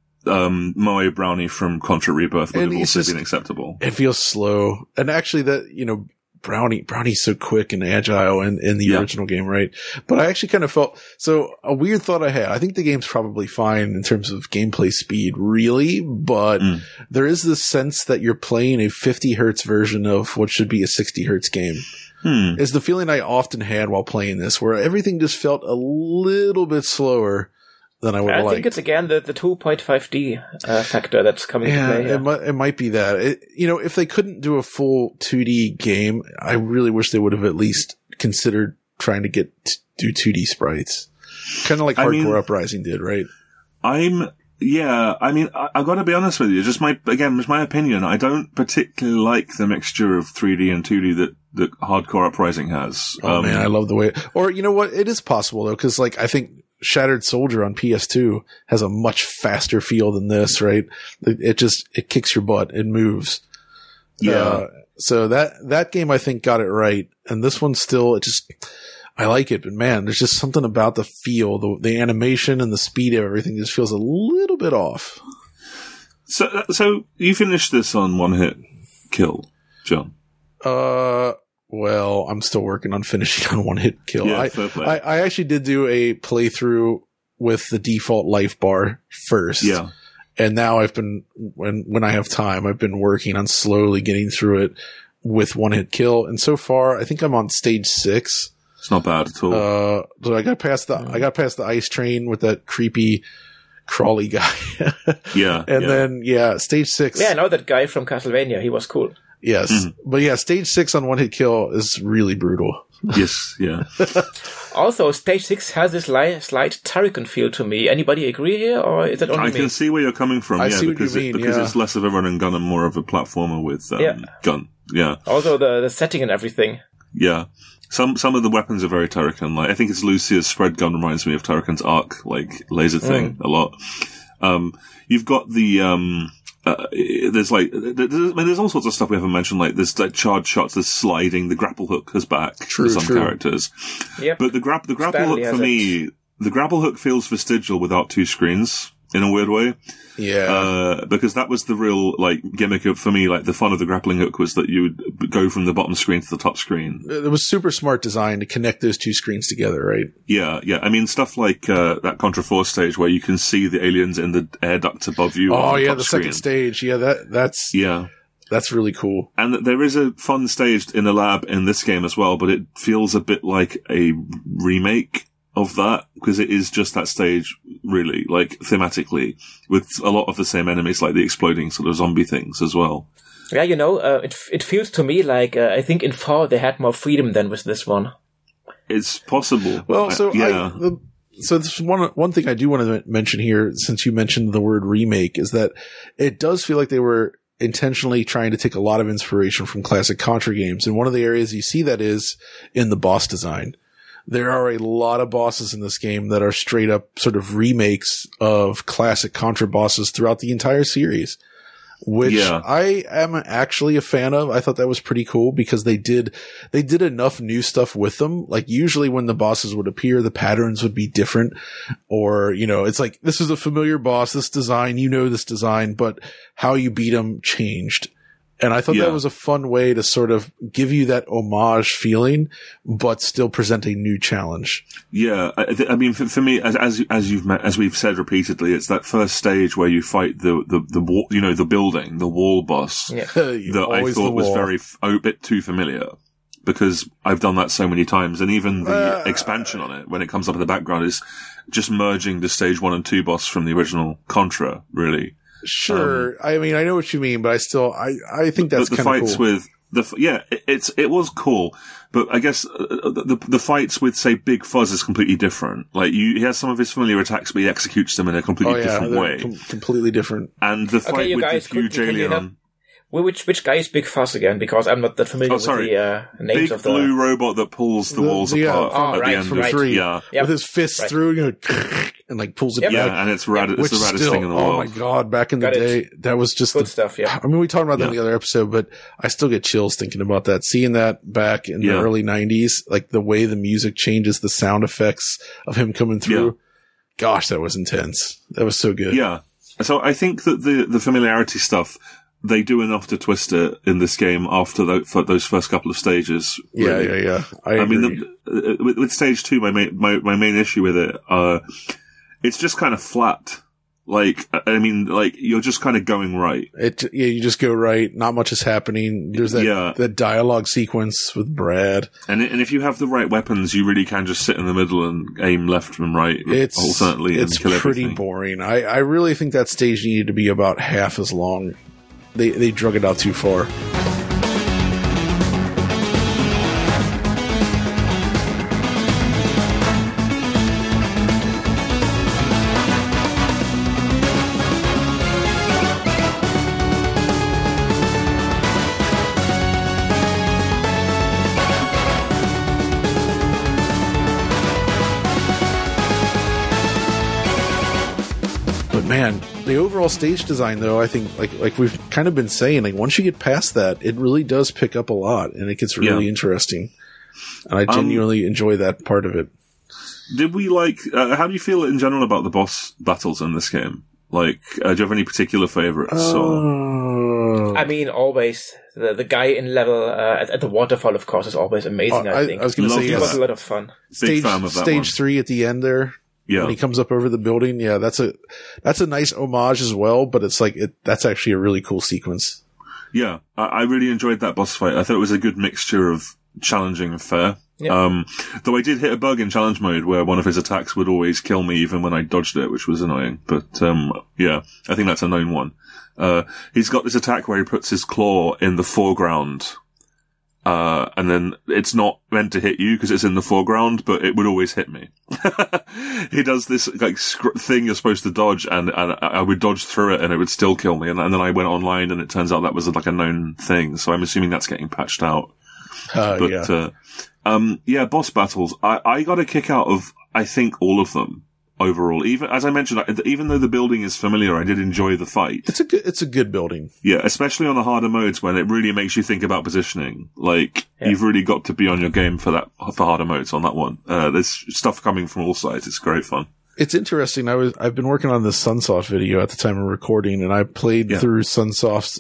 um, Moe Brownie from Contra Rebirth would and have also just, been acceptable. It feels slow. And actually that, you know, Brownie, Brownie's so quick and agile in, in the yeah. original game, right? But I actually kind of felt, so a weird thought I had, I think the game's probably fine in terms of gameplay speed, really, but mm. there is this sense that you're playing a fifty hertz version of what should be a sixty hertz game. Hmm. Is the feeling I often had while playing this, where everything just felt a little bit slower than I would like. I think it's again the, the two point five D uh, factor that's coming yeah, to play. Yeah, it might, it might be that. It, you know, if they couldn't do a full two D game, I really wish they would have at least considered trying to get t- do two D sprites. Kind of like Hardcore I mean, Uprising did, right? I'm, yeah, I mean, I, I've got to be honest with you. Just my, again, just my opinion. I don't particularly like the mixture of three D and two D that, that Hardcore Uprising has. Oh um, man, I love the way, or you know what? It is possible though, cause like, I think, Shattered Soldier on P S two has a much faster feel than this, right? It, it just, it kicks your butt. It moves. Yeah. Uh, so that, that game I think got it right. And this one still, it just, I like it, but man, there's just something about the feel, the, the animation and the speed of everything just feels a little bit off. So, so you finished this on one hit kill, John? Uh, Well, I'm still working on finishing on one hit kill. Yeah, I, I, I actually did do a playthrough with the default life bar first. Yeah. And now I've been, when, when I have time, I've been working on slowly getting through it with one hit kill. And so far, I think I'm on stage six. It's not bad at all. Uh, so I got past the, I got past the ice train with that creepy crawly guy. yeah. And yeah. then, yeah, stage six. Yeah, I know that guy from Castlevania. He was cool. Yes. Mm-hmm. But yeah, stage six on one hit kill is really brutal. Yes, yeah. Also, stage six has this li- slight Turrican feel to me. Anybody agree here, or is it only I me? can see where you're coming from, I yeah, see because, what you mean, it, because yeah. it's less of a run and gun and more of a platformer with um, yeah. gun. Yeah. Also, the, the setting and everything. Yeah. Some some of the weapons are very Turrican. Like, I think it's Lucia's spread gun reminds me of Turrican's arc, like, laser thing mm. a lot. Um, you've got the... Um, Uh, there's like, there's, I mean, there's all sorts of stuff we haven't mentioned, like there's like charge shots, there's sliding, the grapple hook is back true, for some true. characters. Yep. But the, gra- the grapple Stanley hook for me, it. the grapple hook feels vestigial without two screens in a weird way. Yeah. Uh, because that was the real, like, gimmick of, for me, like, the fun of the grappling hook was that you would go from the bottom screen to the top screen. It was super smart design to connect those two screens together, right? Yeah, yeah. I mean, stuff like, uh, that Contra four stage where you can see the aliens in the air ducts above you. Oh, the yeah, top the screen. second stage. Yeah, that, that's, yeah. That's really cool. And there is a fun stage in the lab in this game as well, but it feels a bit like a remake of that, because it is just that stage, really, like, thematically, with a lot of the same enemies, like the exploding sort of zombie things as well. Yeah, you know, uh, it it feels to me like, uh, I think in four they had more freedom than with this one. It's possible. Well, so, I, yeah. I, the, so this one, one thing I do want to mention here, since you mentioned the word remake, is that it does feel like they were intentionally trying to take a lot of inspiration from classic Contra games. And one of the areas you see that is in the boss design. There are a lot of bosses in this game that are straight up sort of remakes of classic Contra bosses throughout the entire series, which yeah. I am actually a fan of. I thought that was pretty cool because they did, they did enough new stuff with them. Like usually when the bosses would appear, the patterns would be different, or, you know, it's like, this is a familiar boss, this design, you know, this design, but how you beat them changed. And I thought Yeah. that was a fun way to sort of give you that homage feeling, but still present a new challenge. Yeah, I, th- I mean, for, for me, as as as you've met, as we've said repeatedly, it's that first stage where you fight the the the wall, you know, the building, the wall boss Yeah. that I Always the thought was wall. very f- a bit too familiar because I've done that so many times, and even the Uh, expansion on it when it comes up in the background is just merging the stage one and two boss from the original Contra, really. Sure. I mean, I know what you mean, but I still, I, I think that's the, the kind of fights cool. with the f- yeah, it, it's it was cool, but I guess uh, the, the the fights with say Big Fuzz is completely different. Like you, he has some of his familiar attacks, but he executes them in a completely oh, yeah, different they're way. com- completely different. And the fight Okay, you with guys, the huge could- can you help? alien, Which which guy is Big Fuzz again? Because I'm not that familiar Oh, sorry. with the uh, names big of the. blue robot that pulls the, The- walls the, uh, apart oh, at right, the end From of right. three, yeah. Yep. with his fists Right. through, you know, and like pulls it Yep. back. Yeah, and it's rad. It's Which the raddest still, thing in the oh world. my god! Back in the Got it. day, that was just Good the stuff, yeah. I mean, we talked about that in Yeah. the other episode, but I still get chills thinking about that. Seeing that back in Yeah. the early nineties, like the way the music changes, the sound effects of him coming through. Yeah. Gosh, that was intense. That was so good. Yeah. So I think that the the familiarity stuff, they do enough to twist it in this game after the, for those first couple of stages. Yeah, really. yeah, yeah. I, I agree. mean, the, uh, with, with stage two, my main, my, my main issue with it, uh, it's just kind of flat. Like, I mean, like, you're just kind of going right. it, yeah, you just go right. Not much is happening. There's that, Yeah. that dialogue sequence with Brad. And and if you have the right weapons, you really can just sit in the middle and aim left and right It's, alternately it's and kill pretty everything. boring. I, I really think that stage needed to be about half as long. They, they drug it out too far. But man, the overall stage design, though, I think, like like we've kind of been saying, like once you get past that, it really does pick up a lot, and it gets really Yeah. interesting. And I Um, genuinely enjoy that part of it. Did we like, uh, how do you feel in general about the boss battles in this game? Like, uh, do you have any particular favorites? or? Uh, I mean, always the the guy in level uh, at, at the waterfall, of course, is always amazing. Uh, I, I- think I was gonna say, it yes. was a lot of fun. Big stage fan of that stage one. three at the end there. Yeah. When he comes up over the building, yeah, that's a that's a nice homage as well. But it's like it that's actually a really cool sequence. Yeah, I, I really enjoyed that boss fight. I thought it was a good mixture of challenging and fair. Yeah. Um, though I did hit a bug in challenge mode where one of his attacks would always kill me even when I dodged it, which was annoying. But, um, yeah, I think that's a known one. Uh, he's got this attack where he puts his claw in the foreground. Uh, and then it's not meant to hit you because it's in the foreground, but it would always hit me. He does this like sc- thing you're supposed to dodge, and, and I would dodge through it, and it would still kill me. And, and then I went online, and it turns out that was like a known thing. So I'm assuming that's getting patched out. Uh, But yeah, uh, um, yeah, boss battles. I, I got a kick out of I think all of them overall. Even as I mentioned, I, even though the building is familiar, I did enjoy the fight. it's a good it's a good building. Yeah, especially on the harder modes when it really makes you think about positioning. Like, Yeah. you've really got to be on your game for that, for harder modes on that one. Uh, there's stuff coming from all sides. It's great fun. It's interesting. I was I've been working on this Sunsoft video at the time of recording, and I played Yeah. through Sunsoft's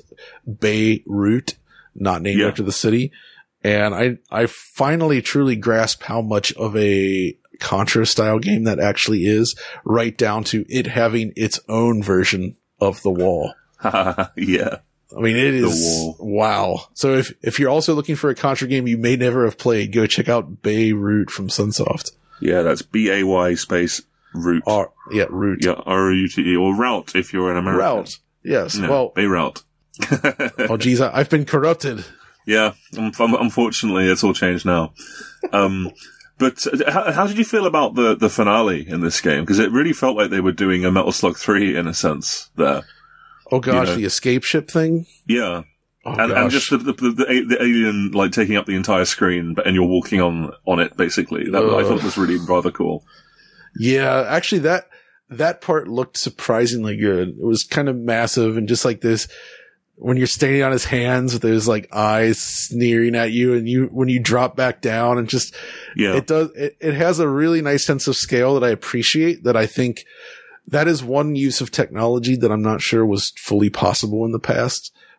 Beirut, not named Yeah. after the city, and I I finally truly grasped how much of a Contra style game that actually is, right down to it having its own version of the wall. Yeah. I mean, it The is wall. wow. So if if you're also looking for a Contra game you may never have played, go check out Beirut from Sunsoft. Yeah, that's B A Y space root. Or yeah, Root. Yeah, R O U T E, or route if you're an American. Route. Yes. No, Well, Beirut. oh geez, I, I've been corrupted. Yeah, um, um, unfortunately, it's all changed now. Um, but uh, how, how did you feel about the, the finale in this game? Because it really felt like they were doing a Metal Slug three in a sense there. Oh gosh, You know. the escape ship thing. Yeah. Oh and, and gosh. just the, the, the, the alien, like, taking up the entire screen, but, and you're walking on, on it, basically. That I Ugh. thought was really rather cool. Yeah, actually that that part looked surprisingly good. It was kind of massive and just like this when you're standing on his hands with those like eyes sneering at you, and you when you drop back down, and just Yeah. it does it, it has a really nice sense of scale that I appreciate, that I think that is one use of technology that I'm not sure was fully possible in the past.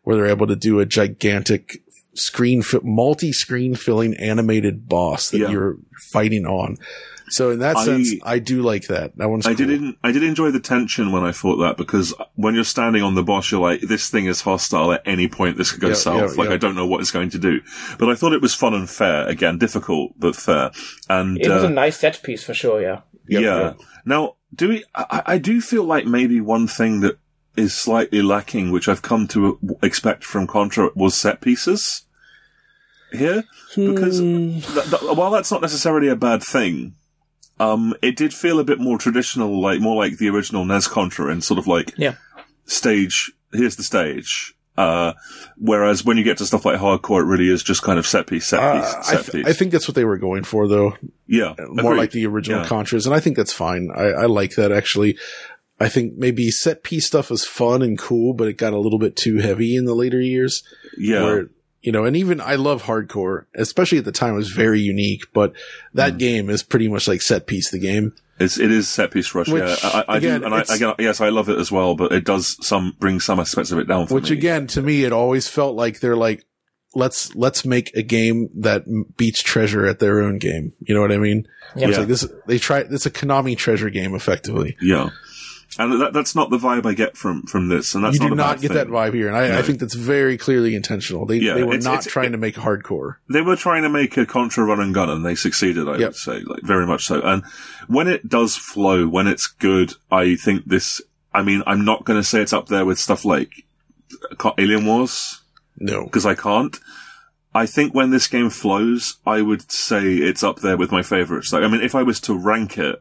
where they're able to do a gigantic screen, fi- multi-screen filling animated boss that yeah. you're fighting on. So in that I, sense, I do like that. That one's I cool. did I did enjoy the tension when I fought that, because when you're standing on the boss, you're like, this thing is hostile at any point. This could go yeah, south. Yeah, like, yeah. I don't know what it's going to do. But I thought it was fun and fair. Again, difficult, but fair. And it was uh, a nice set piece for sure, yeah. Yeah. yeah. Now, do we, I, I do feel like maybe one thing that is slightly lacking, which I've come to expect from Contra, was set pieces here. Because hmm. th- th- while that's not necessarily a bad thing, Um, it did feel a bit more traditional, like more like the original N E S Contra, and sort of like yeah. stage. Here's the stage. Uh, whereas when you get to stuff like hardcore, it really is just kind of set piece, set piece, uh, set I th- piece. I think that's what they were going for, though. Yeah, more agreed. like the original yeah. Contras, and I think that's fine. I, I like that actually. I think maybe set piece stuff is fun and cool, but it got a little bit too heavy in the later years. Yeah. Where, you know, and even I love hardcore, especially at the time. It was very unique, but that mm. game is pretty much like set piece. The game, it's it is set piece rush. Which, yeah, I, I again, do, and I, again, yes, I love it as well. But it does some bring some aspects of it down for which me. again, to me, it always felt like they're like, let's let's make a game that beats Treasure at their own game. You know what I mean? Yeah. It's like this. They try. It's a Konami Treasure game, effectively. Yeah. And that, that's not the vibe I get from, from this. And that's you not do a not bad get thing. that vibe here. And I, no. I think that's very clearly intentional. They, yeah, they were it's, not it's, trying it, to make hardcore. They were trying to make a Contra run and gun, and they succeeded, I yep. would say, like very much so. And when it does flow, when it's good, I think this, I mean, I'm not going to say it's up there with stuff like Alien Wars. No. Because I can't. I think when this game flows, I would say it's up there with my favorites. Like, I mean, if I was to rank it,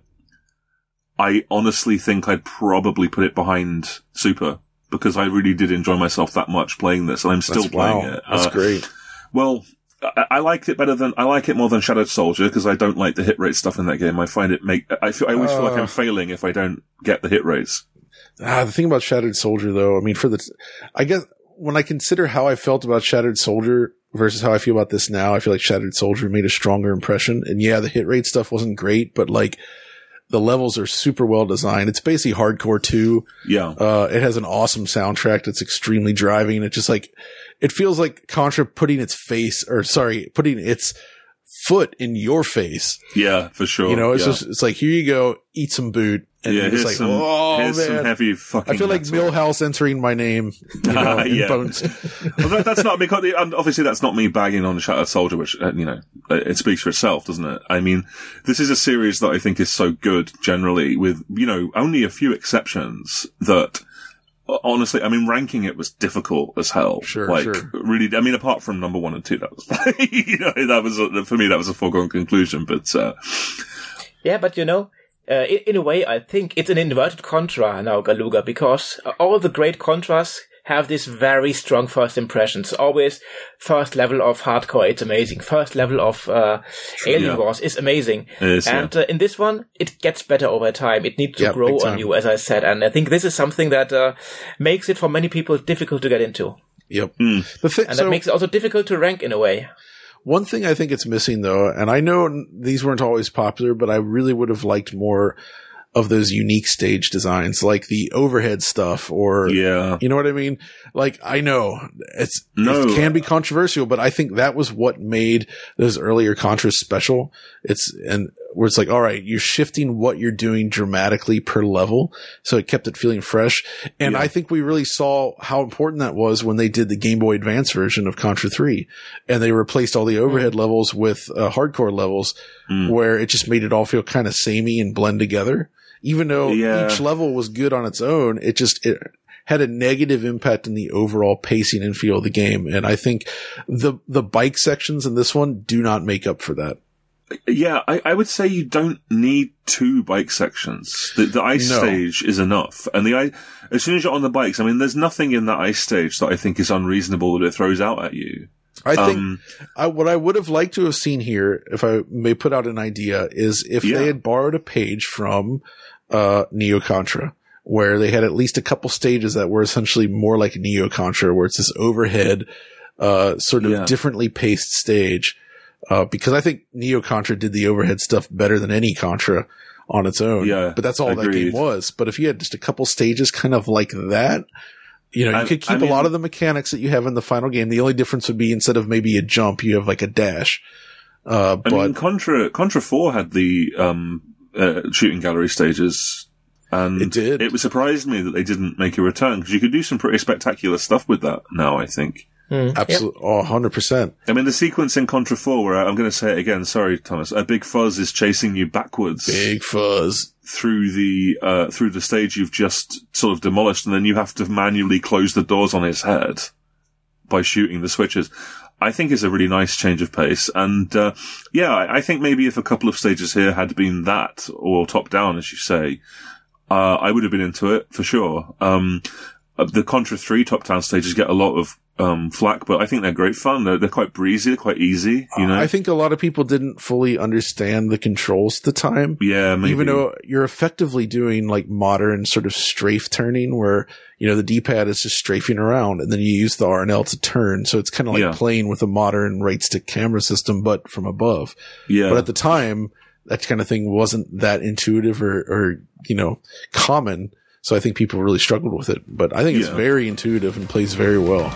I honestly think I'd probably put it behind Super, because I really did enjoy myself that much playing this, and I'm still That's, playing wow. it. That's uh, great. Well, I, I liked it better than I like it more than Shattered Soldier, because I don't like the hit rate stuff in that game. I find it make I feel I always uh, feel like I'm failing if I don't get the hit rates. Ah, the thing about Shattered Soldier, though, I mean, for the, I guess when I consider how I felt about Shattered Soldier versus how I feel about this now, I feel like Shattered Soldier made a stronger impression. And yeah, the hit rate stuff wasn't great, but like, the levels are super well designed. It's basically hardcore too. Yeah. Uh, it has an awesome soundtrack that's extremely driving. It just like, it feels like Contra putting its face, or sorry, putting its foot in your face. Yeah, for sure. You know, it's yeah. just, it's like, here you go, eat some boot. And yeah, it's here's like, some, oh, here's man. some heavy fucking I feel like metal. Milhouse entering my name, you know, in yeah. Bones. Well, that, that's not because, and obviously that's not me bagging on Shattered Soldier, which, uh, you know, it speaks for itself, doesn't it? I mean, this is a series that I think is so good generally, with, you know, only a few exceptions that, honestly, I mean, ranking it was difficult as hell. Sure, like, sure. really, I mean, apart from number one and two, that was, you know, that was, a, for me, that was a foregone conclusion, but, uh. Yeah, but you know, Uh, in, in a way, I think it's an inverted Contra now, Galuga, because all the great Contras have this very strong first impressions. Always first level of hardcore, it's amazing. First level of uh, Alien yeah. Wars is amazing. It is, and yeah. uh, in this one, it gets better over time. It needs to Yep, grow on you, as I said. And I think this is something that uh, makes it for many people difficult to get into. Yep. Mm. The thi- and so- that makes it also difficult to rank in a way. One thing I think it's missing, though, and I know these weren't always popular, but I really would have liked more of those unique stage designs, like the overhead stuff, or, yeah. you know what I mean? Like, I know it's, no. it can be controversial, but I think that was what made those earlier Contras special. It's, and where it's like, all right, you're shifting what you're doing dramatically per level. So it kept it feeling fresh. And yeah. I think we really saw how important that was when they did the Game Boy Advance version of Contra three, and they replaced all the overhead mm. levels with uh, hardcore levels, mm. where it just made it all feel kind of samey and blend together. Even though yeah. each level was good on its own, it just, it had a negative impact in the overall pacing and feel of the game. And I think the, the bike sections in this one do not make up for that. Yeah, I, I would say you don't need two bike sections. The, the ice No. stage is enough. And the, as soon as you're on the bikes, I mean, there's nothing in that ice stage that I think is unreasonable that it throws out at you. I think Um, I, what I would have liked to have seen here, if I may put out an idea, is if Yeah. they had borrowed a page from uh, Neo Contra, where they had at least a couple stages that were essentially more like Neo Contra, where it's this overhead, uh, sort of Yeah. differently paced stage. Uh, because I think Neo Contra did the overhead stuff better than any Contra on its own. Yeah, but that's all that agreed. game was. But if you had just a couple stages kind of like that, You know, you I, could keep I mean, a lot of the mechanics that you have in the final game. The only difference would be instead of maybe a jump, you have like a dash. Uh, I but mean, Contra, Contra four had the, um, uh, shooting gallery stages. And it did. It surprised me that they didn't make a return, because you could do some pretty spectacular stuff with that now, I think. Mm, Absolutely. Yep. Oh, one hundred percent. I mean, the sequence in Contra four where, I'm going to say it again, sorry, Thomas, a Big Fuzz is chasing you backwards. Big Fuzz. Through the, uh, through the stage you've just sort of demolished, and then you have to manually close the doors on his head by shooting the switches. I think is a really nice change of pace. And, uh, yeah, I, I think maybe if a couple of stages here had been that, or top down, as you say, uh, I would have been into it for sure. Um, the Contra three top down stages get a lot of um flack, but I think they're great fun. They're, they're quite breezy, they're quite easy, you know? I think a lot of people didn't fully understand the controls at the time. Yeah, maybe. Even though you're effectively doing like modern sort of strafe turning where, you know, the D-pad is just strafing around and then you use the R and L to turn. So it's kind of like yeah. playing with a modern right stick camera system, but from above. Yeah. But at the time, that kind of thing wasn't that intuitive or, or, you know, common. So I think people really struggled with it, but I think it's yeah. very intuitive and plays very well.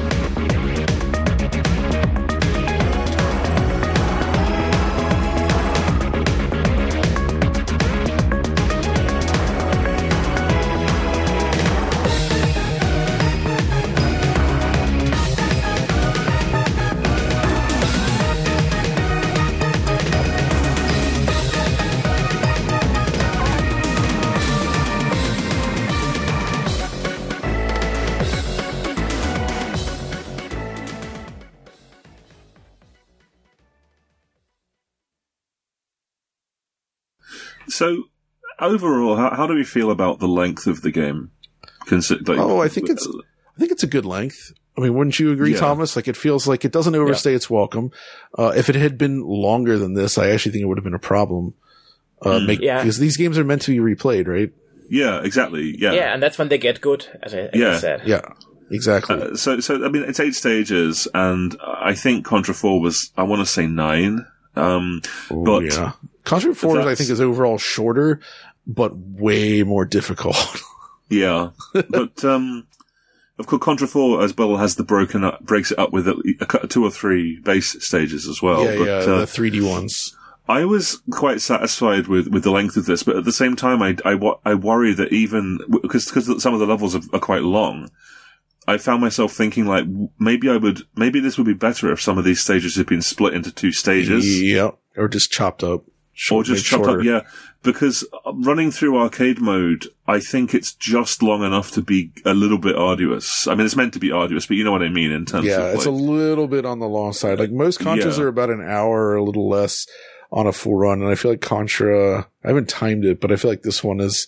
So, overall, how, how do we feel about the length of the game? Consi- like, oh, I think it's, I think it's a good length. I mean, wouldn't you agree, yeah. Thomas? Like, it feels like it doesn't overstay yeah. its welcome. Uh, if it had been longer than this, I actually think it would have been a problem. Uh, mm. make, yeah. Because these games are meant to be replayed, right? Yeah, exactly. Yeah. Yeah, and that's when they get good, as I, as yeah. I said. Yeah. Exactly. Uh, so, so, I mean, it's eight stages, and I think Contra four was, I want to say nine. Um, Ooh, but yeah. Contra four, I think, is overall shorter, but way more difficult. yeah. But, um, of course, Contra four as well has the broken up, breaks it up with a, a, two or three base stages as well. Yeah, but, yeah, uh, the three D ones. I was quite satisfied with, with the length of this, but at the same time, I, I, I worry that even, because, because some of the levels are, are quite long, I found myself thinking like, maybe I would, maybe this would be better if some of these stages had been split into two stages. Yeah. Or just chopped up. Short, or just chopped shorter. up, yeah. Because running through arcade mode, I think it's just long enough to be a little bit arduous. I mean, it's meant to be arduous, but you know what I mean in terms yeah, of Yeah, it's like, a little bit on the long side. Like most Contras yeah. are about an hour or a little less on a full run. And I feel like Contra, I haven't timed it, but I feel like this one is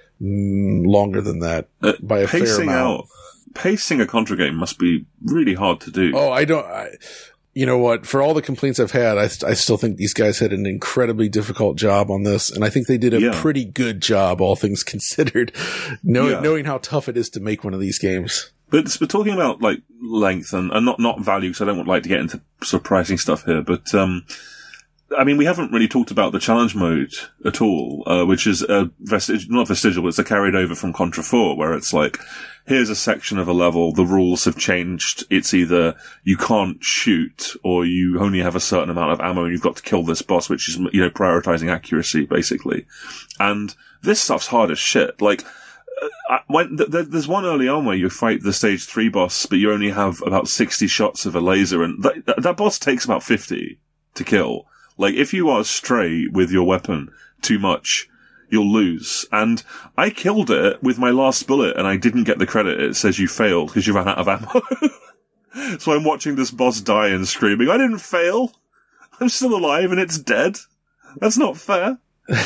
mm, longer than that uh, by a fair amount. Out. Pacing a Contra game must be really hard to do. Oh, I don't, I, you know what? For all the complaints I've had, I, I still think these guys had an incredibly difficult job on this. And I think they did a yeah. pretty good job, all things considered, knowing, yeah. knowing how tough it is to make one of these games. But we're talking about like length and, and not, not value, because I don't want like to get into sort of pricing stuff here, but, um, I mean, we haven't really talked about the challenge mode at all, uh, which is a vestige, not vestigial, but it's a carried over from Contra four, where it's like, here's a section of a level, the rules have changed. It's either you can't shoot or you only have a certain amount of ammo and you've got to kill this boss, which is, you know, prioritizing accuracy, basically. And this stuff's hard as shit. Like, uh, when th- th- there's one early on where you fight the stage three boss, but you only have about sixty shots of a laser, and th- th- that boss takes about fifty to kill. Like, if you are stray with your weapon too much, you'll lose. And I killed it with my last bullet and I didn't get the credit. It says you failed because you ran out of ammo. So I'm watching this boss die and screaming, I didn't fail. I'm still alive and it's dead. That's not fair.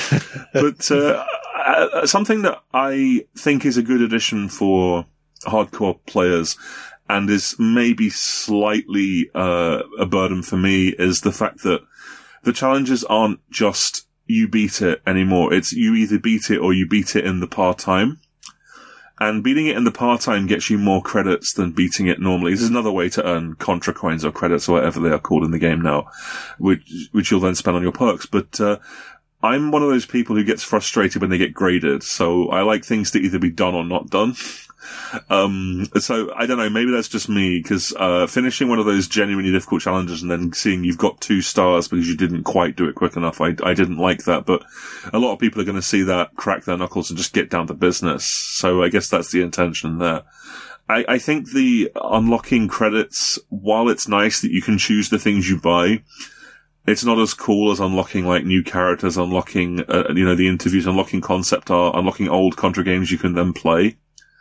But, uh, uh, something that I think is a good addition for hardcore players and is maybe slightly, uh, a burden for me is the fact that the challenges aren't just you beat it anymore. It's you either beat it or you beat it in the part-time. And beating it in the part-time gets you more credits than beating it normally. This is another way to earn Contra coins or credits or whatever they are called in the game now, which, which you'll then spend on your perks. But, uh, I'm one of those people who gets frustrated when they get graded. So I like things to either be done or not done. Um, so I don't know, maybe that's just me, because uh, finishing one of those genuinely difficult challenges and then seeing you've got two stars because you didn't quite do it quick enough, I, I didn't like that, but a lot of people are going to see that, crack their knuckles and just get down to business. So I guess that's the intention there. I, I think the unlocking credits, while it's nice that you can choose the things you buy, it's not as cool as unlocking, like, new characters, unlocking, uh, you know, the interviews, unlocking concept art, unlocking old Contra games you can then play.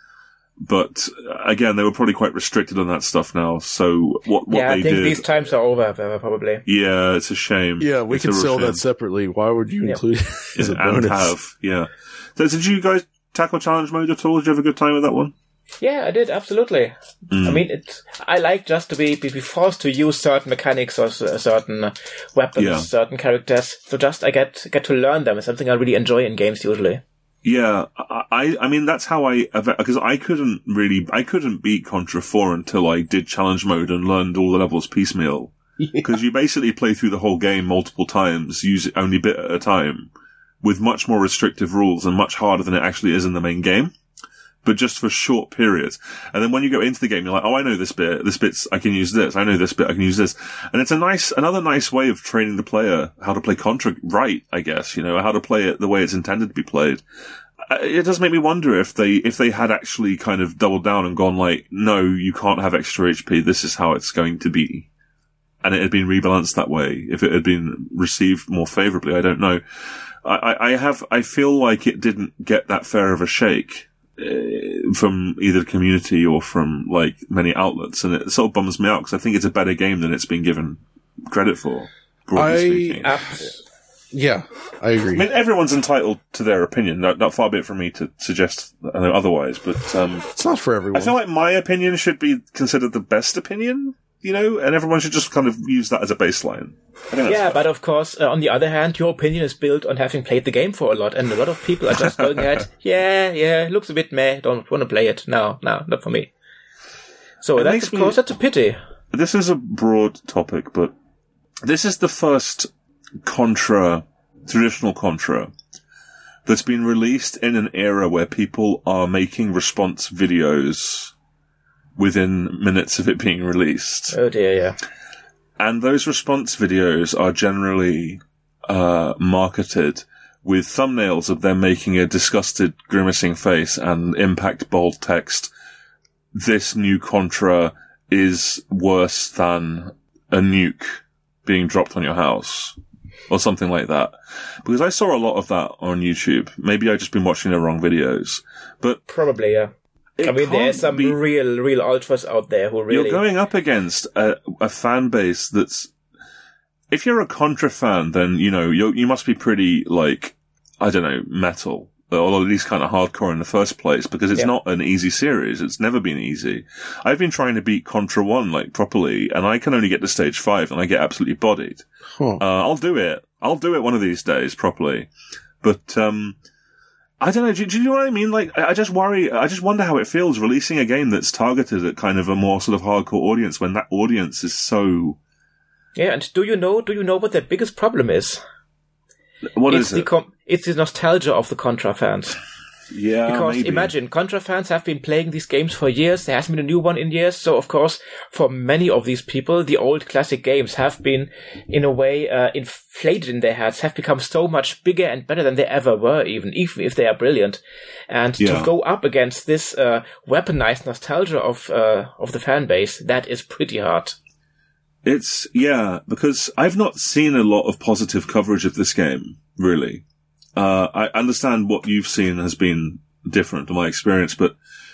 But, again, they were probably quite restricted on that stuff now, so what, what yeah, they did... Yeah, I think these times are over, probably. Yeah, it's a shame. Yeah, we it's can sell shame. that separately. Why would you yeah. include it as yeah, a bonus? And have, yeah. So, did you guys tackle challenge mode at all? Did you have a good time with that one? Yeah, I did, absolutely. Mm. I mean, it, I like just to be, be forced to use certain mechanics or certain weapons, yeah. certain characters. So just I get get to learn them. It's something I really enjoy in games usually. Yeah, I I mean, that's how I, because I couldn't really, I couldn't beat Contra four until I did challenge mode and learned all the levels piecemeal. Because yeah. you basically play through the whole game multiple times, use it only a bit at a time, with much more restrictive rules and much harder than it actually is in the main game. But just for short periods. And then when you go into the game, you're like, oh, I know this bit, this bit's, I can use this, I know this bit, I can use this. And it's a nice, another nice way of training the player how to play Contra right, I guess, you know, how to play it the way it's intended to be played. It does make me wonder if they, if they had actually kind of doubled down and gone like, no, you can't have extra H P, this is how it's going to be. And it had been rebalanced that way. If it had been received more favorably, I don't know. I, I have, I feel like it didn't get that fair of a shake from either the community or from, like, many outlets, and it sort of bums me out because I think it's a better game than it's been given credit for, broadly I, speaking. Abs- yeah, I agree. I mean, everyone's entitled to their opinion. Not, not far be it from me to suggest otherwise, but um, it's not for everyone. I feel like my opinion should be considered the best opinion, you know, and everyone should just kind of use that as a baseline. I think yeah, fair. But of course, uh, on the other hand, your opinion is built on having played the game for a lot, and a lot of people are just going at, yeah, yeah, it looks a bit meh, don't want to play it. No, no, not for me. So it that's, of course, me, that's a pity. This is a broad topic, but this is the first Contra, traditional Contra, that's been released in an era where people are making response videos within minutes of it being released. Oh dear, yeah. And those response videos are generally uh marketed with thumbnails of them making a disgusted, grimacing face and impact bold text. This new Contra is worse than a nuke being dropped on your house. Or something like that. Because I saw a lot of that on YouTube. Maybe I've just been watching the wrong videos. But probably, yeah. I mean, there's some be, real, real ultras out there who really... You're going up against a, a fan base that's... If you're a Contra fan, then, you know, you you must be pretty, like, I don't know, metal. Or at least kind of hardcore in the first place, because it's yeah. not an easy series. It's never been easy. I've been trying to beat Contra one, like, properly, and I can only get to stage five, and I get absolutely bodied. Huh. Uh, I'll do it. I'll do it one of these days, properly. But, um... I don't know, do, do you know what I mean? Like, I just worry, I just wonder how it feels releasing a game that's targeted at kind of a more sort of hardcore audience when that audience is so... Yeah, and do you know, do you know what their biggest problem is? What it's is the it? Com- it's the nostalgia of the Contra fans. Yeah, Because maybe. imagine, Contra fans have been playing these games for years, there hasn't been a new one in years, so of course, for many of these people, the old classic games have been, in a way, uh, inflated in their heads, have become so much bigger and better than they ever were, even, even if they are brilliant. And yeah. to go up against this, uh, weaponized nostalgia of, uh, of the fan base, that is pretty hard. It's, yeah, because I've not seen a lot of positive coverage of this game, really. Uh, I understand what you've seen has been different to my experience, but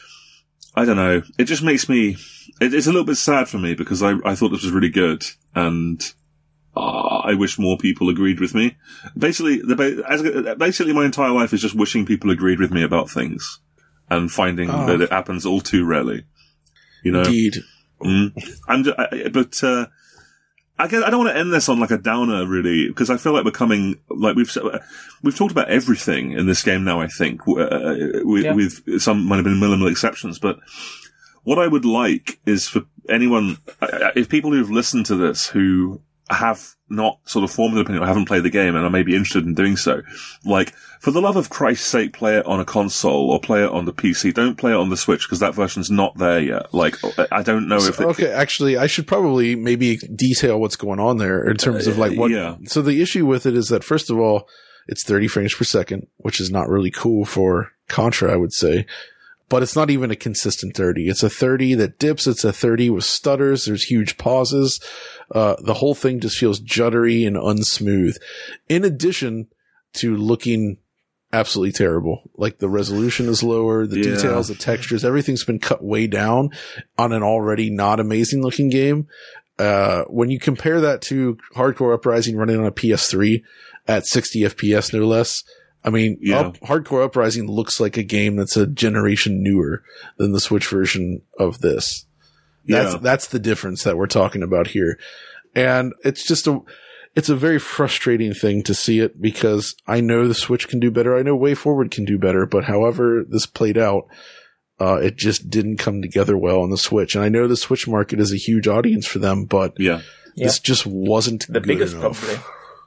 I don't know. It just makes me, it, it's a little bit sad for me because I, I thought this was really good and uh, I wish more people agreed with me. Basically, the, as, basically my entire life is just wishing people agreed with me about things and finding oh. that it happens all too rarely. You know? Indeed. Mm. I'm just, I, but, uh, I guess I don't want to end this on like a downer, really, because I feel like we're coming, like we've we've talked about everything in this game now. I think uh, with, yeah. with some might have been minimal exceptions, but what I would like is for anyone, if people who've listened to this who have not sort of formed an opinion or haven't played the game and I may be interested in doing so, like, for the love of Christ's sake, play it on a console or play it on the P C. Don't play it on the Switch because that version's not there yet. Like, I don't know if so, it... Okay, actually, I should probably maybe detail what's going on there in terms of like what... Yeah. So the issue with it is that, first of all, it's thirty frames per second, which is not really cool for Contra, I would say. But it's not even a consistent thirty. It's a thirty that dips. It's a thirty with stutters. There's huge pauses. Uh, the whole thing just feels juddery and unsmooth. In addition to looking absolutely terrible. Like the resolution is lower, the yeah. details, the textures, everything's been cut way down on an already not amazing looking game. Uh, when you compare that to Hardcore Uprising running on a P S three at sixty F P S, no less, I mean, yeah. up, Hardcore Uprising looks like a game that's a generation newer than the Switch version of this. That's, yeah. that's the difference that we're talking about here. And it's just a, it's a very frustrating thing to see it because I know the Switch can do better. I know WayForward can do better, but however this played out, uh, it just didn't come together well on the Switch. And I know the Switch market is a huge audience for them, but yeah. this yeah. just wasn't the good biggest enough. probably.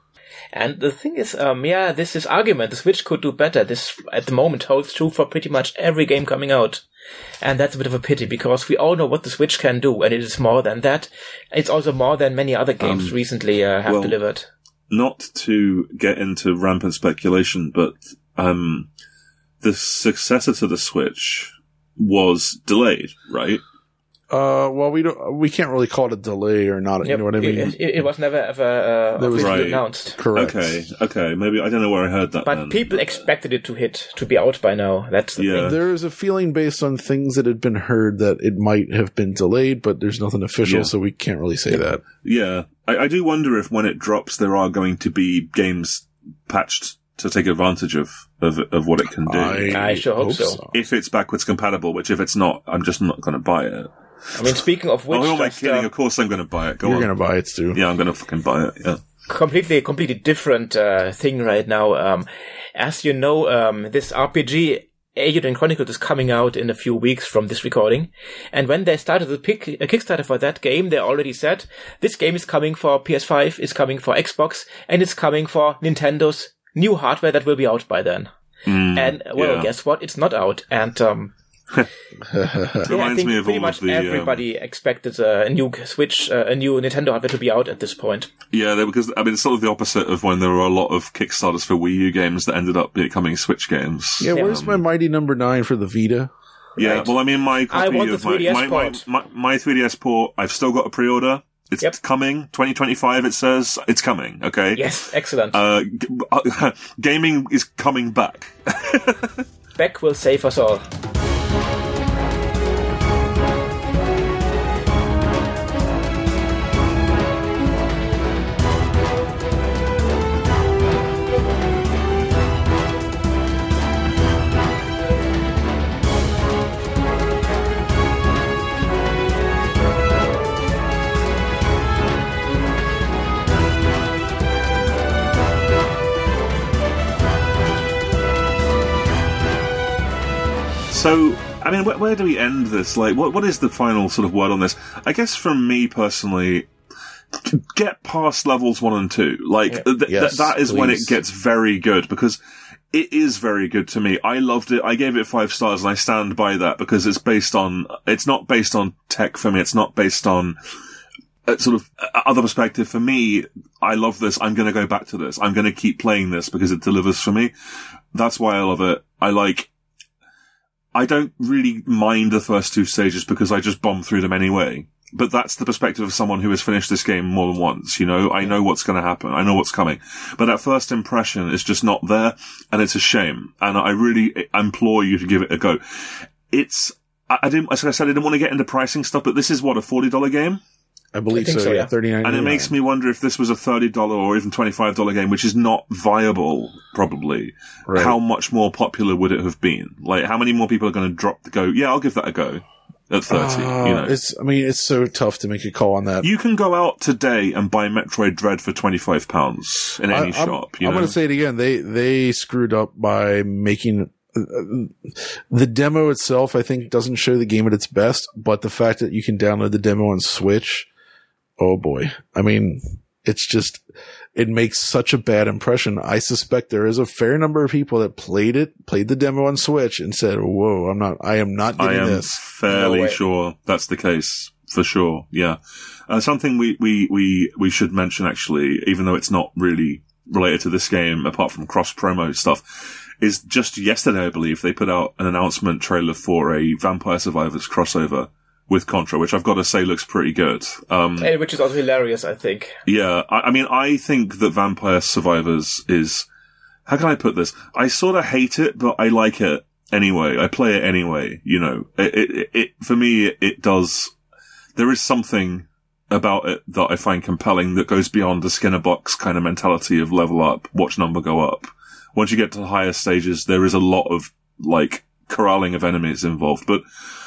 And the thing is, um, yeah, this is argument. The Switch could do better. This, at the moment, holds true for pretty much every game coming out. And that's a bit of a pity, because we all know what the Switch can do, and it is more than that. It's also more than many other games um, recently uh, have well, delivered. Not to get into rampant speculation, but um, the successor to the Switch was delayed, right? Uh, well, we don't, we can't really call it a delay or not. Yep. You know what I mean? It, it, it was never ever, uh, officially right. announced. Correct. Okay. Okay. Maybe, I don't know where I heard that. But then. people expected it to hit, to be out by now. That's the yeah. thing. There is a feeling based on things that had been heard that it might have been delayed, but there's nothing official, yeah. so we can't really say that. Yeah. I, I do wonder if when it drops, there are going to be games patched to take advantage of, of, of what it can do. I, I sure hope, hope so. so. If it's backwards compatible, which if it's not, I'm just not going to buy it. I mean, speaking of which, oh, who am I just, kidding? uh, of course I'm going to buy it. Go You're on. going to buy it, Stu. Yeah, I'm going to fucking buy it. Yeah. Completely, completely different uh, thing right now. Um, as you know, um, this R P G, Eiyuden Chronicles, is coming out in a few weeks from this recording. And when they started the pick, a Kickstarter for that game, they already said this game is coming for P S five, is coming for Xbox, and it's coming for Nintendo's new hardware that will be out by then. Mm, and well, yeah. guess what? It's not out. And um, yeah, I think me of pretty all much of the, everybody um, expected uh, a new Switch, uh, a new Nintendo hardware to be out at this point. Yeah, because I mean, it's sort of the opposite of when there were a lot of Kickstarters for Wii U games that ended up becoming Switch games. Yeah, where's um, my mighty number nine for the Vita? Yeah, right. well, I mean, my copy I want of the three D S my, my, port. my, my, my three D S port, I've still got a pre-order. It's yep. coming, twenty twenty-five it says. It's coming, okay? Yes, excellent. Uh, g- uh, gaming is coming back. Back will save us all. So, I mean, where, where do we end this? Like, what what is the final sort of word on this? I guess from me personally, get past levels one and two. Like, yeah. th- yes, th- that is please. when it gets very good, because it is very good to me. I loved it. I gave it five stars, and I stand by that, because it's based on, it's not based on tech for me. It's not based on a sort of other perspective. For me, I love this. I'm going to go back to this. I'm going to keep playing this because it delivers for me. That's why I love it. I like, I don't really mind the first two stages because I just bomb through them anyway. But that's the perspective of someone who has finished this game more than once, you know? I know what's going to happen. I know what's coming. But that first impression is just not there, and it's a shame. And I really implore you to give it a go. It's, I, I didn't, as I said, I didn't want to get into pricing stuff, but this is what, a forty dollars game? I believe I so, so, yeah. yeah. thirty-nine And it makes me wonder if this was a thirty dollars or even twenty-five dollars game, which is not viable, probably. Right. How much more popular would it have been? Like, how many more people are going to drop the go, yeah, I'll give that a go at thirty, uh, you know? It's, I mean, it's so tough to make a call on that. You can go out today and buy Metroid Dread for twenty-five pounds in any I, I'm, shop, you I'm know? going to say it again. They, they screwed up by making, uh, the demo itself, I think, doesn't show the game at its best, but the fact that you can download the demo on Switch, oh boy. I mean, It's just, it makes such a bad impression. I suspect there is a fair number of people that played it, played the demo on Switch and said, whoa, I'm not, I am not getting I am this. fairly No sure that's the case. For sure. Yeah. Uh, something we, we, we, we should mention actually, even though it's not really related to this game, apart from cross promo stuff, is just yesterday, I believe, they put out an announcement trailer for a Vampire Survivors crossover with Contra, which I've got to say looks pretty good. Um, and which is also hilarious, I think. Yeah, I, I mean, I think that Vampire Survivors is, how can I put this? I sort of hate it, but I like it anyway. I play it anyway, you know. It, it, it for me, it, it does, there is something about it that I find compelling that goes beyond the Skinner box kind of mentality of level up, watch number go up. Once you get to the higher stages, there is a lot of, like, corralling of enemies involved, but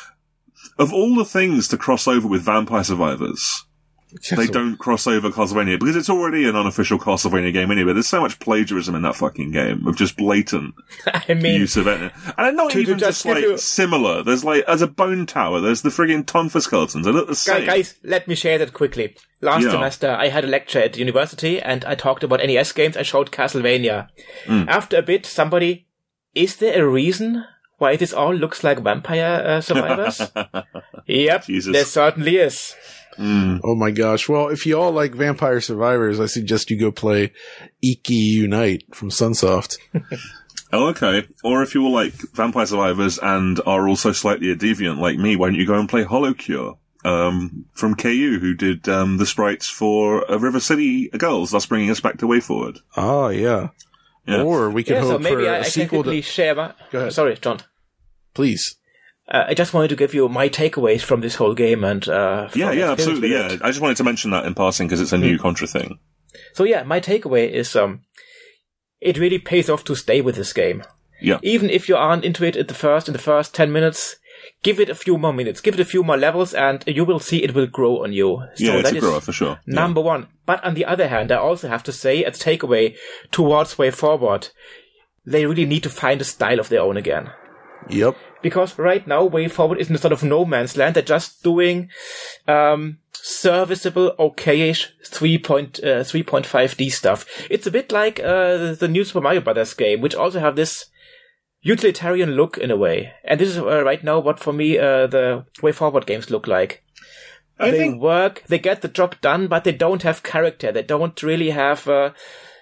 of all the things to cross over with Vampire Survivors, they don't cross over Castlevania, because it's already an unofficial Castlevania game anyway. There's so much plagiarism in that fucking game of just blatant I mean, use of it. And not to- to even just just, like, give you- similar. There's, like, as a bone tower, there's the friggin' Tonfa skeletons. They look the same. guys, let me share that quickly. Last Yeah. semester, I had a lecture at university, and I talked about N E S games. I showed Castlevania. Mm. After a bit, somebody, is there a reason why this all looks like Vampire uh, Survivors? Yep, Jesus. there certainly is. Mm. Oh my gosh. Well, if you all like Vampire Survivors, I suggest you go play Iki Unite from Sunsoft. Oh, okay. Or if you were like Vampire Survivors and are also slightly a deviant like me, why don't you go and play Hollow Cure? Um, from K U, who did, um, the sprites for uh, River City Girls, thus bringing us back to Way Forward. Oh, yeah. Yeah. Or we could Yeah, so hope maybe for I, a I can sequel quickly to... share my... Go ahead. Sorry, John. Please. Uh, I just wanted to give you my takeaways from this whole game and... Uh, from Yeah, yeah, experience absolutely, with yeah. it. I just wanted to mention that in passing because it's a new Contra thing. So yeah, my takeaway is um, it really pays off to stay with this game. Yeah. Even if you aren't into it at the first, in the first ten minutes, give it a few more minutes, give it a few more levels, and you will see it will grow on you. So Yeah, it's that a is grower for sure. Yeah. number one. But on the other hand, I also have to say, as takeaway towards Way Forward, they really need to find a style of their own again. Yep. Because right now, Way Forward is in a sort of no man's land. They're just doing um, serviceable, okay-ish three point five D stuff. It's a bit like uh, the new Super Mario Brothers game, which also have this utilitarian look in a way. And this is uh, right now what, for me, uh, the Way Forward games look like. I they think work, they get the job done, but they don't have character. They don't really have... Uh,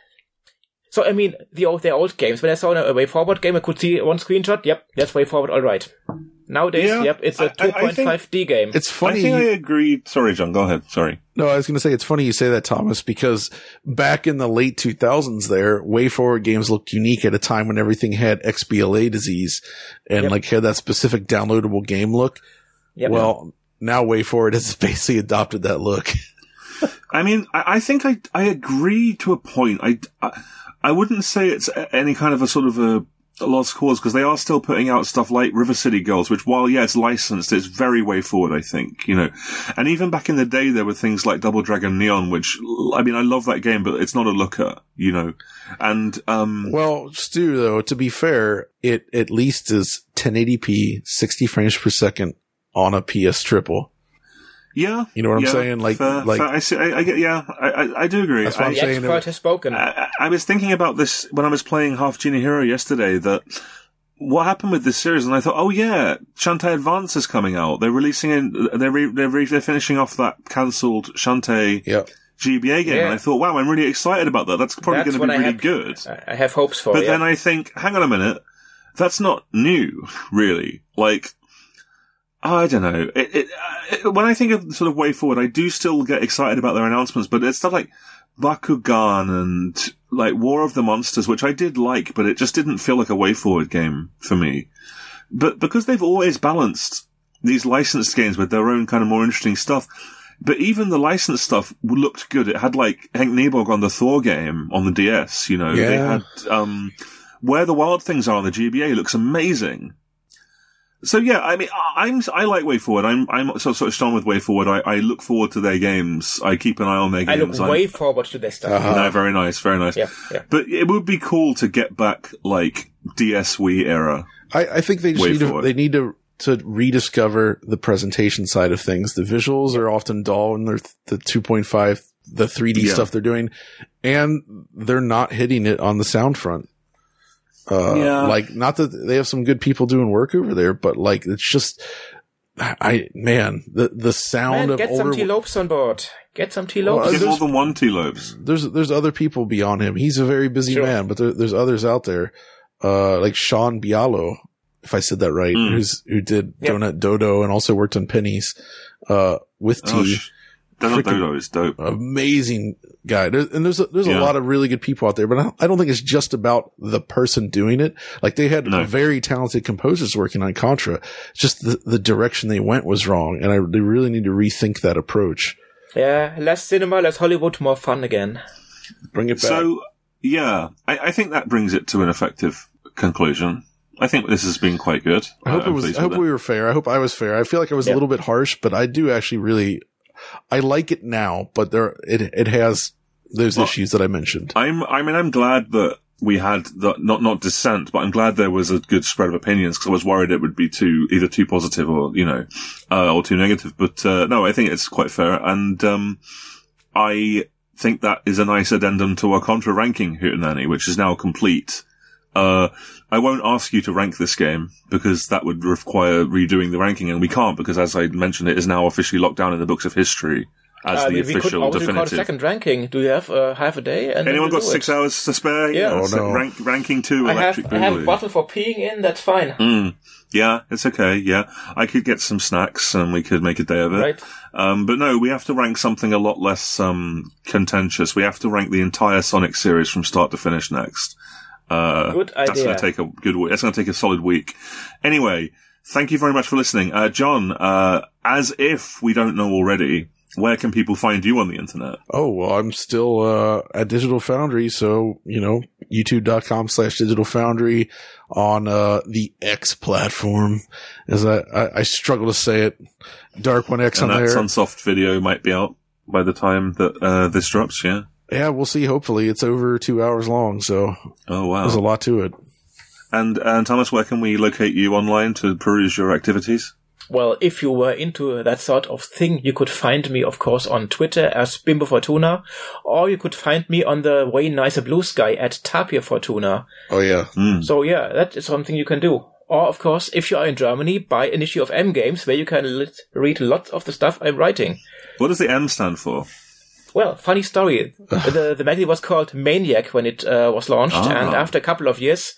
So, I mean, the old, the old games, when I saw a Way Forward game, I could see one screenshot, yep, that's Way Forward, alright. Nowadays, Yeah, yep, it's a I- I- I two point five D game. It's I funny. think I agree. Sorry, John, go ahead. Sorry. No, I was going to say it's funny you say that, Thomas, because back in the late two thousands there, Way Forward games looked unique at a time when everything had X B L A disease and Yep. like had that specific downloadable game look. Yep. Well, now Way Forward has basically adopted that look. I mean, I, I think I, I agree to a point. I, I, I wouldn't say it's a- any kind of a sort of a, a lost cause because they are still putting out stuff like River City Girls, which while, yeah, it's licensed, it's very Way Forward, I think, you know. And even back in the day, there were things like Double Dragon Neon, which, I mean, I love that game, but it's not a looker, you know. And, um, Well, Stu, though, to be fair, it at least is ten eighty p, sixty frames per second on a P S triple. yeah. You know what I'm yeah, saying? Like- fair, like- fair. I see, I, I get, yeah, I, I, I do agree. That's what I, I'm the saying expert has spoken. I, I was thinking about this when I was playing Half Genie Hero yesterday, that what happened with this series, and I thought, oh yeah, Shantae Advance is coming out. They're releasing it, they're, re, they're, re, they're finishing off that cancelled Shantae Yep. G B A game, Yeah. and I thought, wow, I'm really excited about that. That's probably That's going to be what I really have- good. I I have hopes for But it. then I think, hang on a minute, that's not new, really. Like, I don't know. It, it, uh, when I think of sort of Way Forward, I do still get excited about their announcements, but it's stuff like Bakugan and like War of the Monsters, which I did like, but it just didn't feel like a Way Forward game for me. But because they've always balanced these licensed games with their own kind of more interesting stuff, but even the licensed stuff looked good. It had like Henk Nibog on the Thor game on the D S, you know. Yeah. They had, um, Where the Wild Things Are on the G B A looks amazing. So yeah, I mean, I'm, I like Way Forward. I'm, I'm sort of, sort of strong with Way Forward. I, I look forward to their games. I keep an eye on their I games. look I- way forward to this stuff. Uh-huh. no, very nice, very nice. Yeah, yeah. But it would be cool to get back, like, D S Wii era. I, I think they just Way need to, forward. they need to, to rediscover the presentation side of things. The visuals are often dull in their, the two point five the three D yeah. stuff they're doing, and they're not hitting it on the sound front. Uh, yeah. Like, not that they have some good people doing work over there, but like, it's just, I, man, the, the sound man, of get older, some T-Lopes on board. Get some T-Lopes. Well, get more than one T-Lopes. There's, there's other people beyond him. He's a very busy sure. man, but there, there's others out there, uh, like Sean Bialo, if I said that right, mm. who's, who did yep. Donut Dodo and also worked on Pennies, uh, with T. Oh, sh- Donut Dodo is dope. Amazing guy. There, and there's a, there's yeah. a lot of really good people out there, but I don't, I don't think it's just about the person doing it. Like, they had no. very talented composers working on Contra. It's just the, the direction they went was wrong. And I, they really need to rethink that approach. Yeah. Less cinema, less Hollywood, more fun again. Bring it back. So, yeah, I, I think that brings it to an effective conclusion. I think this has been quite good. I hope, it was, I hope we were fair. I hope I was fair. I feel like I was yep. a little bit harsh, but I do actually really, I like it now, but there, it, it has those well, issues that I mentioned. I'm, I mean, I'm glad that we had the, not, not dissent, but I'm glad there was a good spread of opinions, because I was worried it would be too, either too positive or, you know, uh, or too negative. But, uh, no, I think it's quite fair. And, um, I think that is a nice addendum to our Contra ranking, Hootenanny, which is now complete. Uh, I won't ask you to rank this game, because that would require redoing the ranking, and we can't, because, as I mentioned, it is now officially locked down in the books of history as uh, the we official could definitive. Record a second ranking. Do you have uh, half a day? And anyone got six it? hours to spare? Yeah. yeah oh, so no. rank, ranking two. I electric have, I have a bottle for peeing in. That's fine. Mm. Yeah, it's okay. Yeah, I could get some snacks and we could make a day of it. Right. Um, but no, we have to rank something a lot less um contentious. We have to rank the entire Sonic series from start to finish next. Uh, good idea. That's going to take a good week. That's going to take a solid week. Anyway, thank you very much for listening. Uh, John, uh, as if we don't know already, where can people find you on the internet? Oh, well, I'm still, uh, at Digital Foundry. So, you know, youtube.com slash Digital Foundry on, uh, the X platform, as I, I, I struggle to say it. Dark One X and on that there. Sunsoft video might be out by the time that, uh, this drops, yeah? Yeah, we'll see. Hopefully, it's over two hours long, so oh wow, there's a lot to it. And and Thomas, where can we locate you online to peruse your activities? Well, if you were into that sort of thing, you could find me, of course, on Twitter as Bimbo Fortuna, or you could find me on the way nicer blue sky at Tapir Fortuna. Oh yeah. Mm. So yeah, that is something you can do. Or, of course, if you are in Germany, buy an issue of M Games, where you can li- read lots of the stuff I'm writing. What does the M stand for? Well, funny story. the the magazine was called Maniac when it uh, was launched, ah. and after a couple of years,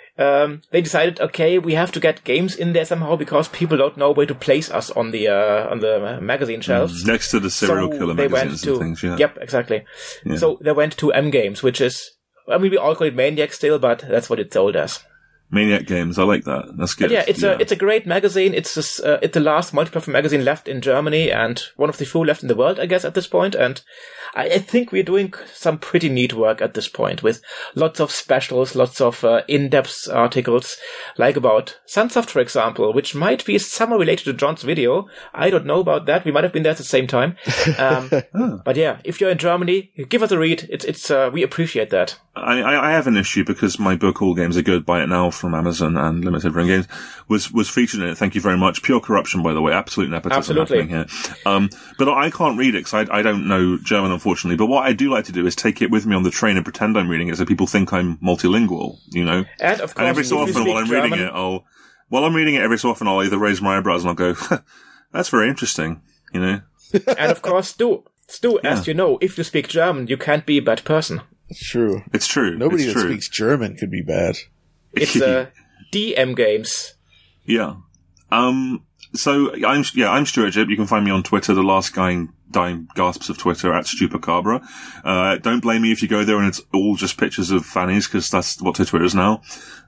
um, they decided, okay, we have to get games in there somehow, because people don't know where to place us on the uh, on the magazine shelves. Mm, next to the serial so killer they magazines went to, and things, yeah. Yep, exactly. Yeah. So they went to M Games, which is, I mean, we all call it Maniac still, but that's what it told us. Maniac Games, I like that. That's good. But yeah, it's yeah. a it's a great magazine. It's a, uh, it's the last multi-platform magazine left in Germany, and one of the few left in the world, I guess, at this point. And I, I think we're doing some pretty neat work at this point, with lots of specials, lots of uh, in-depth articles, like about Sunsoft, for example, which might be somehow related to John's video. I don't know about that. We might have been there at the same time. Um, oh. But yeah, if you're in Germany, give us a read. It's it's uh, we appreciate that. I, I have an issue, because my book, All Games Are Good, Buy It Now, from Amazon and Limited Run Games, was, was featured in it. Thank you very much. Pure corruption, by the way. Absolute nepotism Absolutely. happening here. Um, but I can't read it, because I, I don't know German, unfortunately. But what I do like to do is take it with me on the train and pretend I'm reading it, so people think I'm multilingual, you know? And of course, and every so often while I'm German, reading it, I'll, while I'm reading it, every so often I'll either raise my eyebrows and I'll go, that's very interesting, you know? And of course, Stu, Stu, yeah. as you know, if you speak German, you can't be a bad person. It's true. It's true. Nobody it's that true. speaks German could be bad. It's uh, D M Games. Yeah. Um. So I'm yeah I'm Stuart Jibb. You can find me on Twitter. The last guy dying gasps of Twitter at Stupacabra. Uh, don't blame me if you go there and it's all just pictures of fannies, because that's what Twitter is now.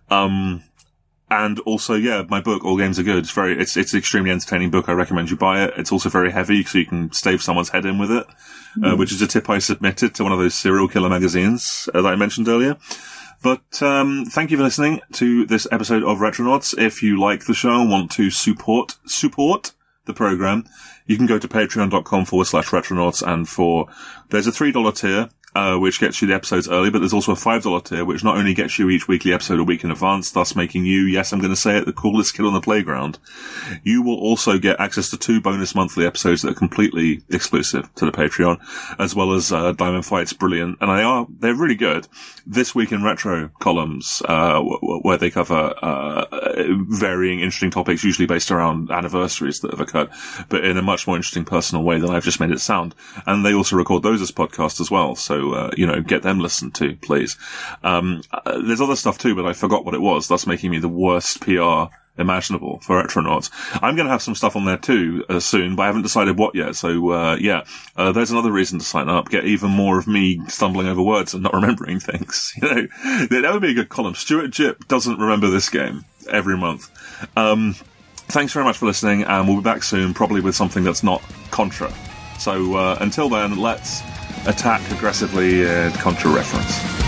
Um. And also, yeah, my book, All Games Are Good. It's very, it's, it's an extremely entertaining book. I recommend you buy it. It's also very heavy, so you can stave someone's head in with it, mm. uh, which is a tip I submitted to one of those serial killer magazines uh, that I mentioned earlier. But, um, thank you for listening to this episode of Retronauts. If you like the show and want to support, support the program, you can go to patreon.com forward slash Retronauts, and for, there's a three dollar tier, uh, which gets you the episodes early, but there's also a five dollar tier, which not only gets you each weekly episode a week in advance, thus making you, yes, I'm going to say it, the coolest kid on the playground. You will also get access to two bonus monthly episodes that are completely exclusive to the Patreon, as well as uh, Diamond Fight's brilliant, and they are, they're really good, This Week in Retro columns, uh, w- where they cover uh, varying interesting topics, usually based around anniversaries that have occurred, but in a much more interesting personal way than I've just made it sound. And they also record those as podcasts as well, so, uh, you know, get them listened to, please. Um, uh, there's other stuff too, but I forgot what it was, thus making me the worst P R imaginable for Retronauts. I'm going to have some stuff on there too uh, soon, but I haven't decided what yet. So uh, yeah, uh, there's another reason to sign up. Get even more of me stumbling over words and not remembering things. You know, that would be a good column. Stuart Jip doesn't remember this game every month. Um, thanks very much for listening, and we'll be back soon, probably with something that's not Contra. So uh, until then, let's attack aggressively uh, Contra reference.